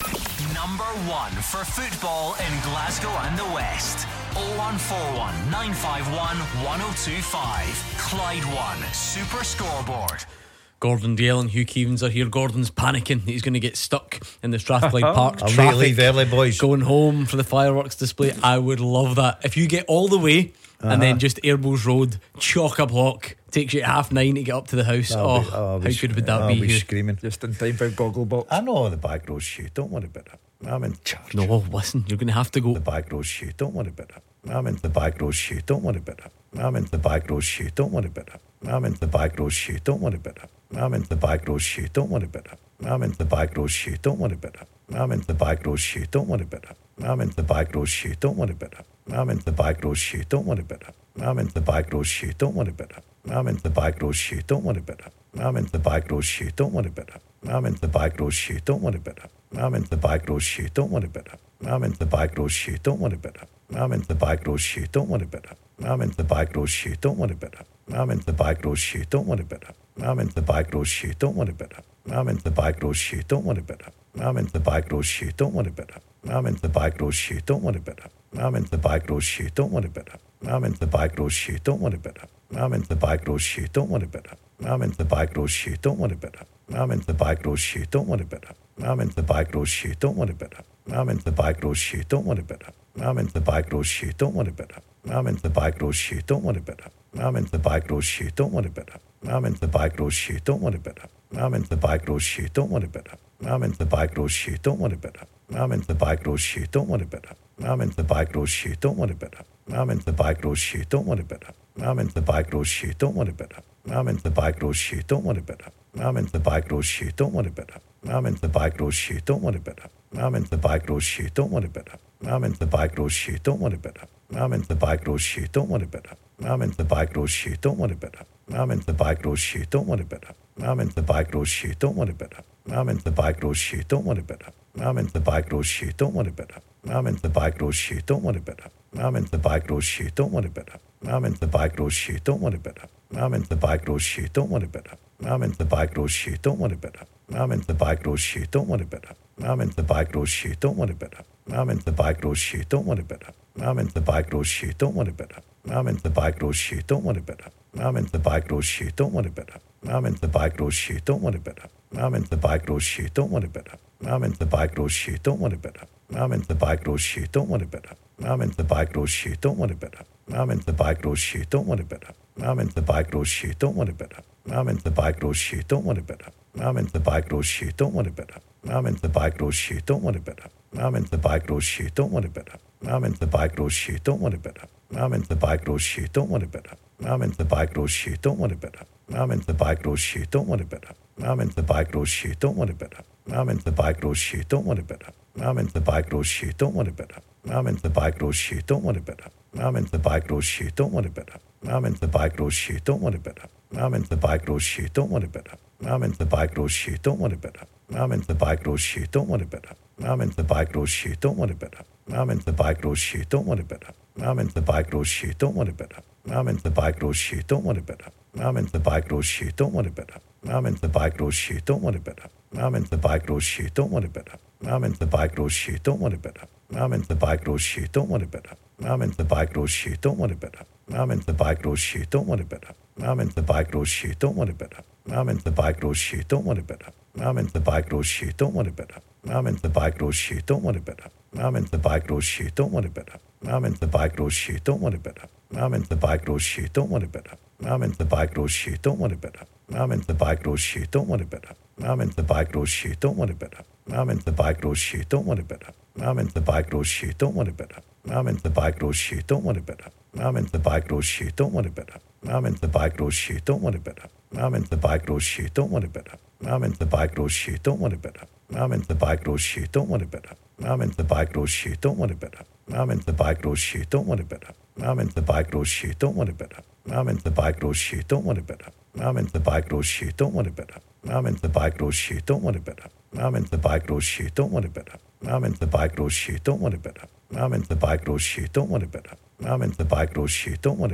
Number one for football in Glasgow and the West. oh one four one, nine five one, one oh two five. Clyde One Super Scoreboard. Gordon Dale and Hugh Keevins are here. Gordon's panicking. He's going to get stuck in the Strathclyde Park I'll traffic. leave early, boys. Going home for the fireworks display. I would love that. If you get all the way Uh-huh. and then just Airbus Road, chock-a-block, takes you at half nine to get up to the house. I'll oh, be- I'll how be- good would that I'll be? be Hugh? screaming. Just in time for Gogglebox. I know the back row shit. Don't worry about that. I'm in charge. No, listen, you're going to have to go. The back row shit. Don't worry about that. I'm in the back row shit. Don't worry about that. I'm in the back row shit. Don't worry about that. I'm in the back row shit. Don't worry about that. I'm in the back row shit. Don't worry about that. I'm in the back row shit. Don't worry about that. I'm in the back row shit. Don't worry about that. I'm in the back row shit. Don't worry about that. I'm in the back row shit. Don't worry about that. I'm in the back row shit. Don't worry about that. I'm in the back row shit. Don't worry about that. I'm in the back row shit. Don't worry about that. I'm in the back row shit. Don't worry about that. I'm in the back row shit. Don't worry about that. I'm in the back row shit. Don't worry about that. I'm in the back row shit. Don't worry about that. I'm in the back row shit. Don't worry about that. I'm in the back row shit. Don't worry about that. I'm in the back row shit. Don't worry about that. I'm in the back row shit. Don't worry about that. I'm in the back row shit. Don't worry about that. I'm in the back row shit. Don't worry about that. I'm in the back row shit. Don't worry about that. I'm in the back row shit. Don't worry about that. I'm in the back row shit. Don't worry about that. I'm in the back row shit. Don't worry about that. I'm in the back row shit. Don't worry about that. I'm in the back row shit. Don't worry about that. I'm in the back row shit. Don't worry about that. I'm in the back row shit. Don't worry about that. I'm in the back row shit. Don't worry about that. I'm in the back row shit. Don't worry about that. I'm in the back row shit. Don't worry about that. I'm in the back row shit. Don't worry about that. I'm in the back row shit. Don't worry about that. I'm in the back row shit. Don't worry about that. I'm in the back row shit. Don't worry about that. I'm in the back row shit. Don't worry about that. I'm in the back row shit. Don't worry about that. I'm in the back row shit. Don't worry about that. I'm in the back row shit. Don't worry about that. I'm in the back row shit. Don't worry about that. I'm in the back row shit. Don't worry about that. I'm in the back row shit. Don't worry about that. I'm in the back row shit. Don't worry about that. I'm in the back row shit. Don't worry about that. I'm in the back row shit. Don't worry about that. I'm in the back row shit. Don't worry about that. I'm in the back row shit. Don't worry about that. I'm in the back row shit. Don't worry about that. I'm in the back row shit. Don't worry about that. I'm in the back row shit. Don't worry about that. I'm in the back row shit. Don't worry about that. I'm in the back row shit. Don't worry about that. I'm in the back row shit. Don't worry about that. I'm in the back row shit. Don't worry about that. I'm in the back row shit. Don't worry about that. I'm in the back row shit. Don't worry about that. I'm in the back row shit. Don't worry about that. I'm in the back row shit. Don't worry about that. I'm in the back row shit. Don't worry about that. I'm in the back row shit. Don't worry about that. I'm in the back row shit. Don't worry about that. I'm in the back row shit. Don't worry about that. I'm in the back row shit. Don't worry about that. I'm in the back row shit. Don't worry about that. I'm in the back row shit. Don't worry about that. I'm in the back row shit. Don't worry about that. I'm in the back row shit. Don't worry about that. I'm in the back row shit. Don't worry about that. I'm in the back row shit. Don't worry about that. I'm in the back row shit. Don't worry about that. I'm in the back row shit. Don't worry about that. I'm in the back row shit. Don't worry about that. I'm in the back row shit. Don't worry about that. I'm in the back row shit. Don't worry about that. I'm in the back row shit. Don't worry about that. I'm in the back row shit. Don't worry about that. I'm in the back row shit. Don't worry about that. I'm in the back row shit. Don't worry about that. I'm in the back row shit. Don't worry about that. I'm in the back row shit. Don't worry about that. I'm in the back row shit. Don't worry about that. I'm in the back row shit. Don't worry about that. I'm in the back row shit. Don't worry about that. I'm in the back row shit. Don't worry about that. I'm in the back row shit. Don't worry about that. I'm in the back row shit. Don't worry about that. I'm in the back row shit. Don't worry about that. I'm in the back row shit. Don't worry about that. I'm in the back row shit. Don't worry about that. I'm in the back row shit. Don't worry about that. I'm in the back row shit. Don't worry about that. I'm in the back row shit. Don't worry about that. I'm in the back row shit. Don't worry about that. I'm in the back row shit. Don't worry about that. I'm in the back row shit. Don't worry about that. I'm in the back row shit. Don't worry about that. I'm in the back row shit. Don't worry about that. I'm in the back row shit. Don't worry about that. I'm in the back row shit. Don't worry about that. I'm in the back row shit. Don't worry about that. I'm in the back row shit. Don't worry about that. I'm in the back row shit. Don't worry about that. I'm in the back row shit. Don't worry about that. I'm in the back row shit. Don't worry about that. I'm in the back row shit. Don't worry about that. I'm in the back row shit. Don't worry about that. I'm in the back row shit. Don't worry about that. I'm in the back row shit. Don't worry about that. I'm in the back row shit. Don't worry about that. I'm in the back row shit. Don't worry about that. I'm in the back row shit. Don't worry about that. I'm in the back row shit. Don't worry about that. I'm in the back row shit. Don't worry about that. I'm in the back row shit. Don't worry about that. I'm in the back row shit. Don't worry about that. I'm in the back row shit. Don't worry about that. I'm in the back row shit. Don't worry about that. I'm in the back row shit. Don't worry about that. I'm in the back row shit. Don't worry about that. I'm in the back row shit. Don't worry about that. I'm in the back row shit. Don't worry about that. I'm in the back row shit. Don't worry about that.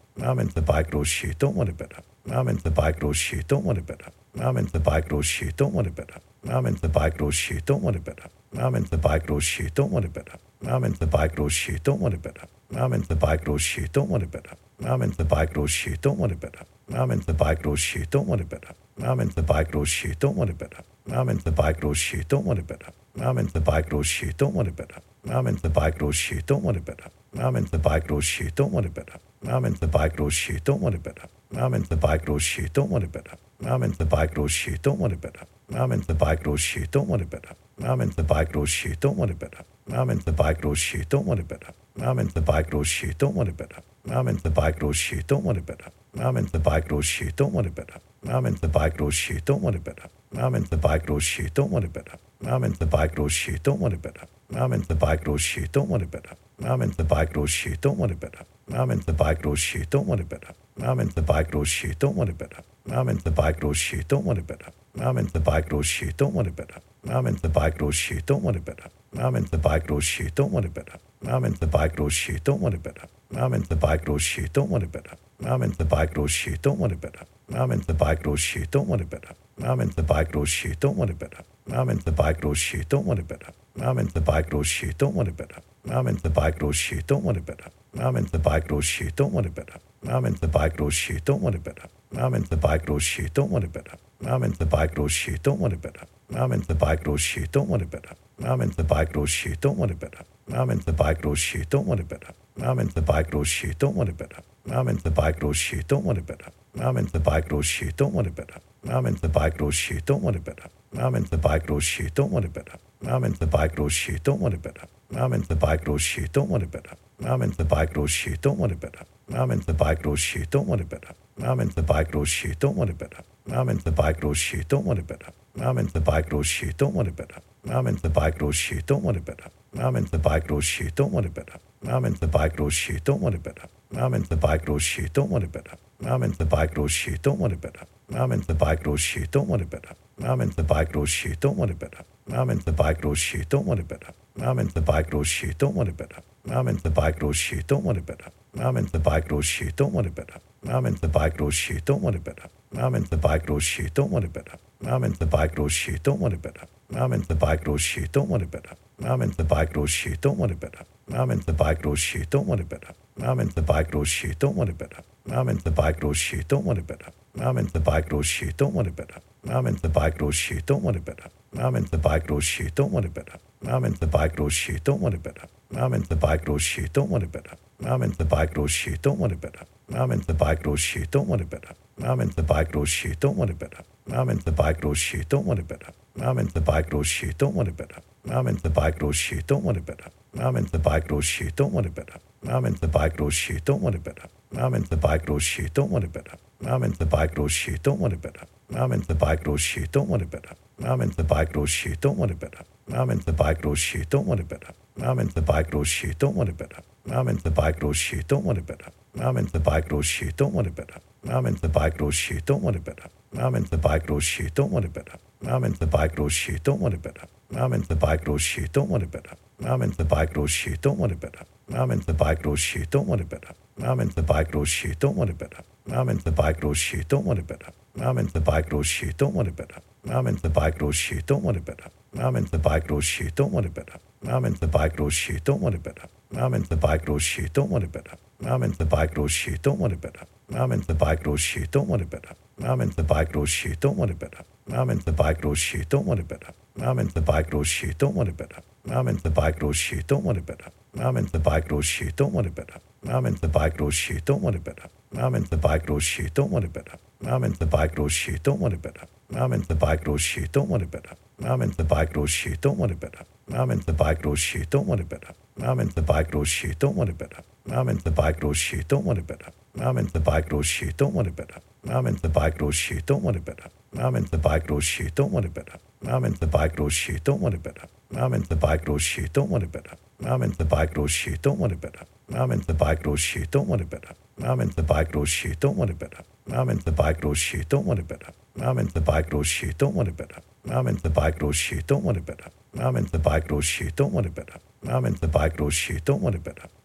I'm into the back row shoe, don't worry about it. I'm into the back row shoe, don't worry about it. I'm into the back row shoe, don't worry about it. I'm into the back row shoe, don't worry about it. I'm into the back row shoe, don't worry about it. I'm into the back row shoe, don't worry about it. I'm into the back row shoe, don't worry about it. I'm into the back row shoe, don't worry about it. I'm into the back row shoe, don't worry about it. I'm into the back row shoe, don't worry about it. I'm into the back row shoe, don't worry about it. I'm into the back row shoe, don't worry about it. I'm into the back row shoe, don't worry about it. I'm into the back row shoe, don't worry about it. I'm into the back row shoe, don't worry about it. I'm into the back row shoe, don't worry about it. I'm into the back row shoe, don't worry about it. I'm into the back row shoe, don't worry about it. I'm into the back row shoe, don't worry about it. I'm into the back row shoe, don't worry about it. I'm into the back row shoe, don't worry about it. I'm into the back row shoe, don't worry about it. I'm into the back row shoe, don't worry about it. I'm into the back row shoe, don't worry about it. I'm into the back row shoe, don't worry about it. I'm into the back row shoe, don't worry about it. I'm into the back row shoe, don't worry about it. I'm into the back row shoe, don't worry about it. I'm into the back row shoe, don't worry about it. I'm into the back row shoe, don't worry about it. I'm into the back row shoe, don't worry about it. I'm into the back row shoe, don't worry about it. I'm into the back row shoe, don't worry about it. I'm into the back row shoe, don't worry about it. I'm into the back row shoe, don't worry about it. I'm into the back row shoe, don't worry about it. I'm into the back row shoe, don't worry about it. I'm into the back row shoe, don't worry about it. I'm into the back row shoe, don't worry about it. I'm into the back row shoe, don't worry about it. I'm into the back row shoe, don't worry about it. I'm into the back row shoe, don't worry about it. I'm into the back row shoe, don't worry about it. I'm into the back row shoe, don't worry about it. I'm into the back row shoe, don't worry about it. I'm into the back row shoe, don't worry about it. I'm into the back row shoe, don't worry about it. I'm into the back row shoe, don't worry about it. I'm into the back row shoe, don't worry about it. I'm into the back row shoe, don't worry about it. I'm into the back row shoe, don't worry about it. I'm into the back row shoe, don't worry about it. I'm into the back row shoe, don't worry about it. I'm into the back row shoe, don't worry about it. I'm into the back row shoe, don't worry about it. I'm into the back row shoe, don't worry about it. I'm into the back row shoe, don't worry about it. I'm into the back row shoe, don't worry about it. I'm into the back row shoe, don't worry about it. I'm into the back row shoe, don't worry about it. I'm into the back row shoe, don't worry about it. I'm into the back row shoe, don't worry about it. I'm into the back row shoe, don't worry about it. I'm into the back row shoe, don't worry about it. I'm into the back row shoe, don't worry about it. I'm into the back row shoe, don't worry about it. I'm into the back row shoe, don't worry about it. I'm into the back row shoe, don't worry about it. I'm into the back row shoe, don't worry about it. I'm into the back row shoe, don't worry about it. I'm into the back row shoe, don't worry about it. I'm into the back row shoe, don't worry about it. I'm into the back row shoe, don't worry about it. I'm into the back row shoe, don't worry about it. I'm into the back row shoe, don't worry about it. I'm into the back row shoe, don't worry about it. I'm into the back row shoe, don't worry about it. I'm into the back row shoe, don't worry about it. I'm into the back row shoe, don't worry about it. I'm into the back row shoe, don't worry about it. I'm into the back row shoe, don't worry about it. I'm into the back row shoe, don't worry about it. I'm into the back row shoe, don't worry about it. I'm into the back row shoe, don't worry about it. I'm into the back row shoe, don't worry about it. I'm into the back row shoe, don't worry about it. I'm into the back row shoe, don't worry about it. I'm into the back row shoe, don't worry about it. I'm into the back row shoe, don't worry about it. I'm into the back row shoe, don't worry about it. I'm into the back row shoe, don't worry about it. I'm into the back row shoe, don't worry about it. I'm into the back row shoe, don't worry about it. I'm into the back row shoe, don't worry about it. I'm into the back row shoe, don't worry about it. I'm into the back row shoe, don't worry about it. I'm into the back row shoe, don't worry about it. I'm into the back row shoe, don't worry about it. I'm into the back row shoe, don't worry about it. I'm into the back row shoe, don't worry about it. I'm into the back row shoe, don't worry about it. I'm into the back row shoe, don't worry about it. I'm into the back row shoe, don't worry about it. I'm into the back row shoe, don't worry about it. I'm into the back row shoe, don't worry about it. I'm into the back row shoe, don't worry about it. I'm into the back row shoe, don't worry about it. I'm into the back row shoe, don't worry about it. I'm into the back row shoe, don't worry about it. I'm into the back row shoe, don't worry about it. I'm into the back row shoe, don't worry about it. I'm into the back row shoe, don't worry about it. I'm into the back row shoe, don't worry about it. I'm into the back row shoe, don't worry about it. I'm into the back row shoe, don't worry about it. I'm into the back row shoe, don't worry about it. I'm into the back row shoe, don't worry about it. I'm into the back row shoe, don't worry about it. I'm into the back row shoe, don't worry about it. I'm into the back row shoe, don't worry about it. I'm into the back row shoe, don't worry about it. I'm into the back row shoe, don't worry about it. I'm into the back row shoe, don't worry about it. I'm into the back row shoe, don't worry about it. I'm into the back row shoe, don't worry about it. I'm into the back row shoe, don't worry about it. I'm into the back row shoe, don't worry about it. I'm into the back row shoe, don't worry about it. I'm into the back row shoe, don't worry about it. I'm into the back row shoe, don't worry about it. I'm into the back row shoe, don't worry about it. I'm into the back row shoe, don't worry about it. I'm into the back row shoe, don't worry about it. I'm into the back row shoe, don't worry about it. I'm into the back row shoe, don't worry about it. I'm into the back row shoe, don't worry about it. I'm into the back row shoe, don't worry about it. I'm into the back row shoe, don't worry about it. I'm into the back row shoe, don't worry about it. I'm into the back row shoe, don't worry about it. I'm into the back row shoe, don't worry about it. I'm into the back row shoe, don't worry about it.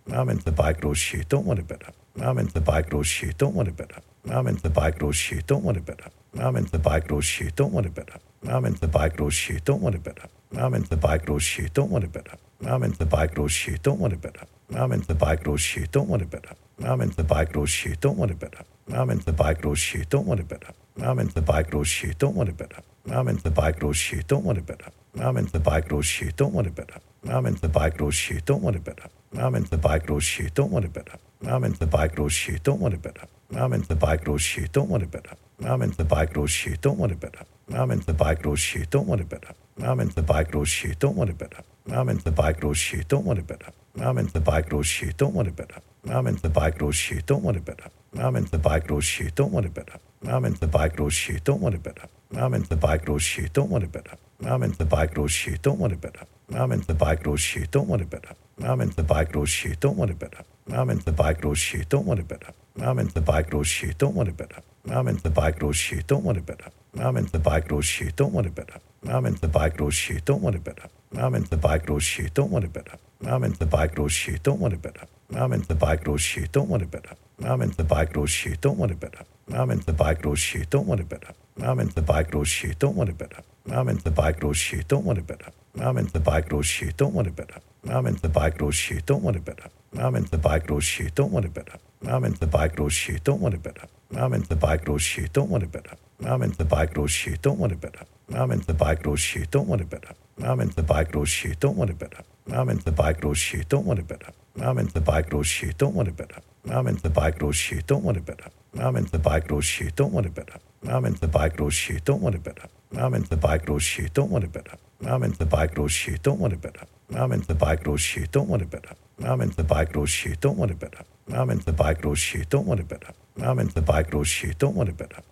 I'm into the back row shit, don't worry about it. I'm into the back row shit, don't worry about it. I'm into the back row shit, don't worry about it. I'm into the back row shit, don't worry about it. I'm into the back row shit, don't worry about it. I'm into the back row shit, don't worry about it. I'm into the back row shit, don't worry about it. I'm into the back row shit, don't worry about it. I'm into the back row shit, don't worry about it. I'm into the back row shit, don't worry about it. I'm into the back row shit, don't worry about it. I'm into the back row shit, don't worry about it. I'm into the back row shit, don't worry about it. I'm into the back row shit, don't worry about it. I'm into the back row shit, don't worry about it. I'm into the back row shit, don't worry about it. I'm into the back row shit, don't worry about it. I'm into the back row shit, don't worry about it. I'm into the back row shit, don't worry about it. I'm into the back row shit, don't worry about it. I'm into the back row shit, don't worry about it. I'm into the back row shit, don't worry about it. I'm into the back row shit, don't worry about it. I'm into the back row shit, don't worry about it. I'm into the back row shit, don't worry about it. I'm into the back row shit, don't worry about it. I'm into the back row shit, don't worry about it. I'm into the back row shit, don't worry about it. I'm into the back row shit, don't worry about it. I'm into the back row shit, don't worry about it. I'm into the back row shit, don't worry about it. I'm into the back row shit, don't worry about it. I'm into the back row shit, don't worry about it. I'm into the back row shit, don't worry about it. I'm into the back row shit, don't worry about it. I'm into the back row shit, don't worry about it. I'm into the back row shit, don't worry about it. I'm into the back row shit, don't worry about it. I'm into the back row shit, don't worry about it. I'm into the back row shit, don't worry about it. I'm into the back row shit, don't worry about it. I'm into the back row shit, don't worry about it. I'm into the back row shit, don't worry about it. I'm into the back row shit, don't worry about it. I'm into the back row shit, don't worry about it. I'm into the back row shit, don't worry about it. I'm into the back row shit, don't worry about it. I'm into the back row shit, don't worry about it. I'm into the back row shit, don't worry about it. I'm into the back row shit, don't worry about it. I'm into the back row shit, don't worry about it. I'm into the back row shit, don't worry about it. I'm into the back row shit, don't worry about it. I'm into the back row shit, don't worry about it. I'm into the back row shit, don't worry about it. I'm into the back row shit, don't worry about it. I'm into the back row shit, don't worry about it. I'm into the back row shit, don't worry about it. I'm into the back row shit, don't worry about it. I'm into the back row shit, don't worry about it.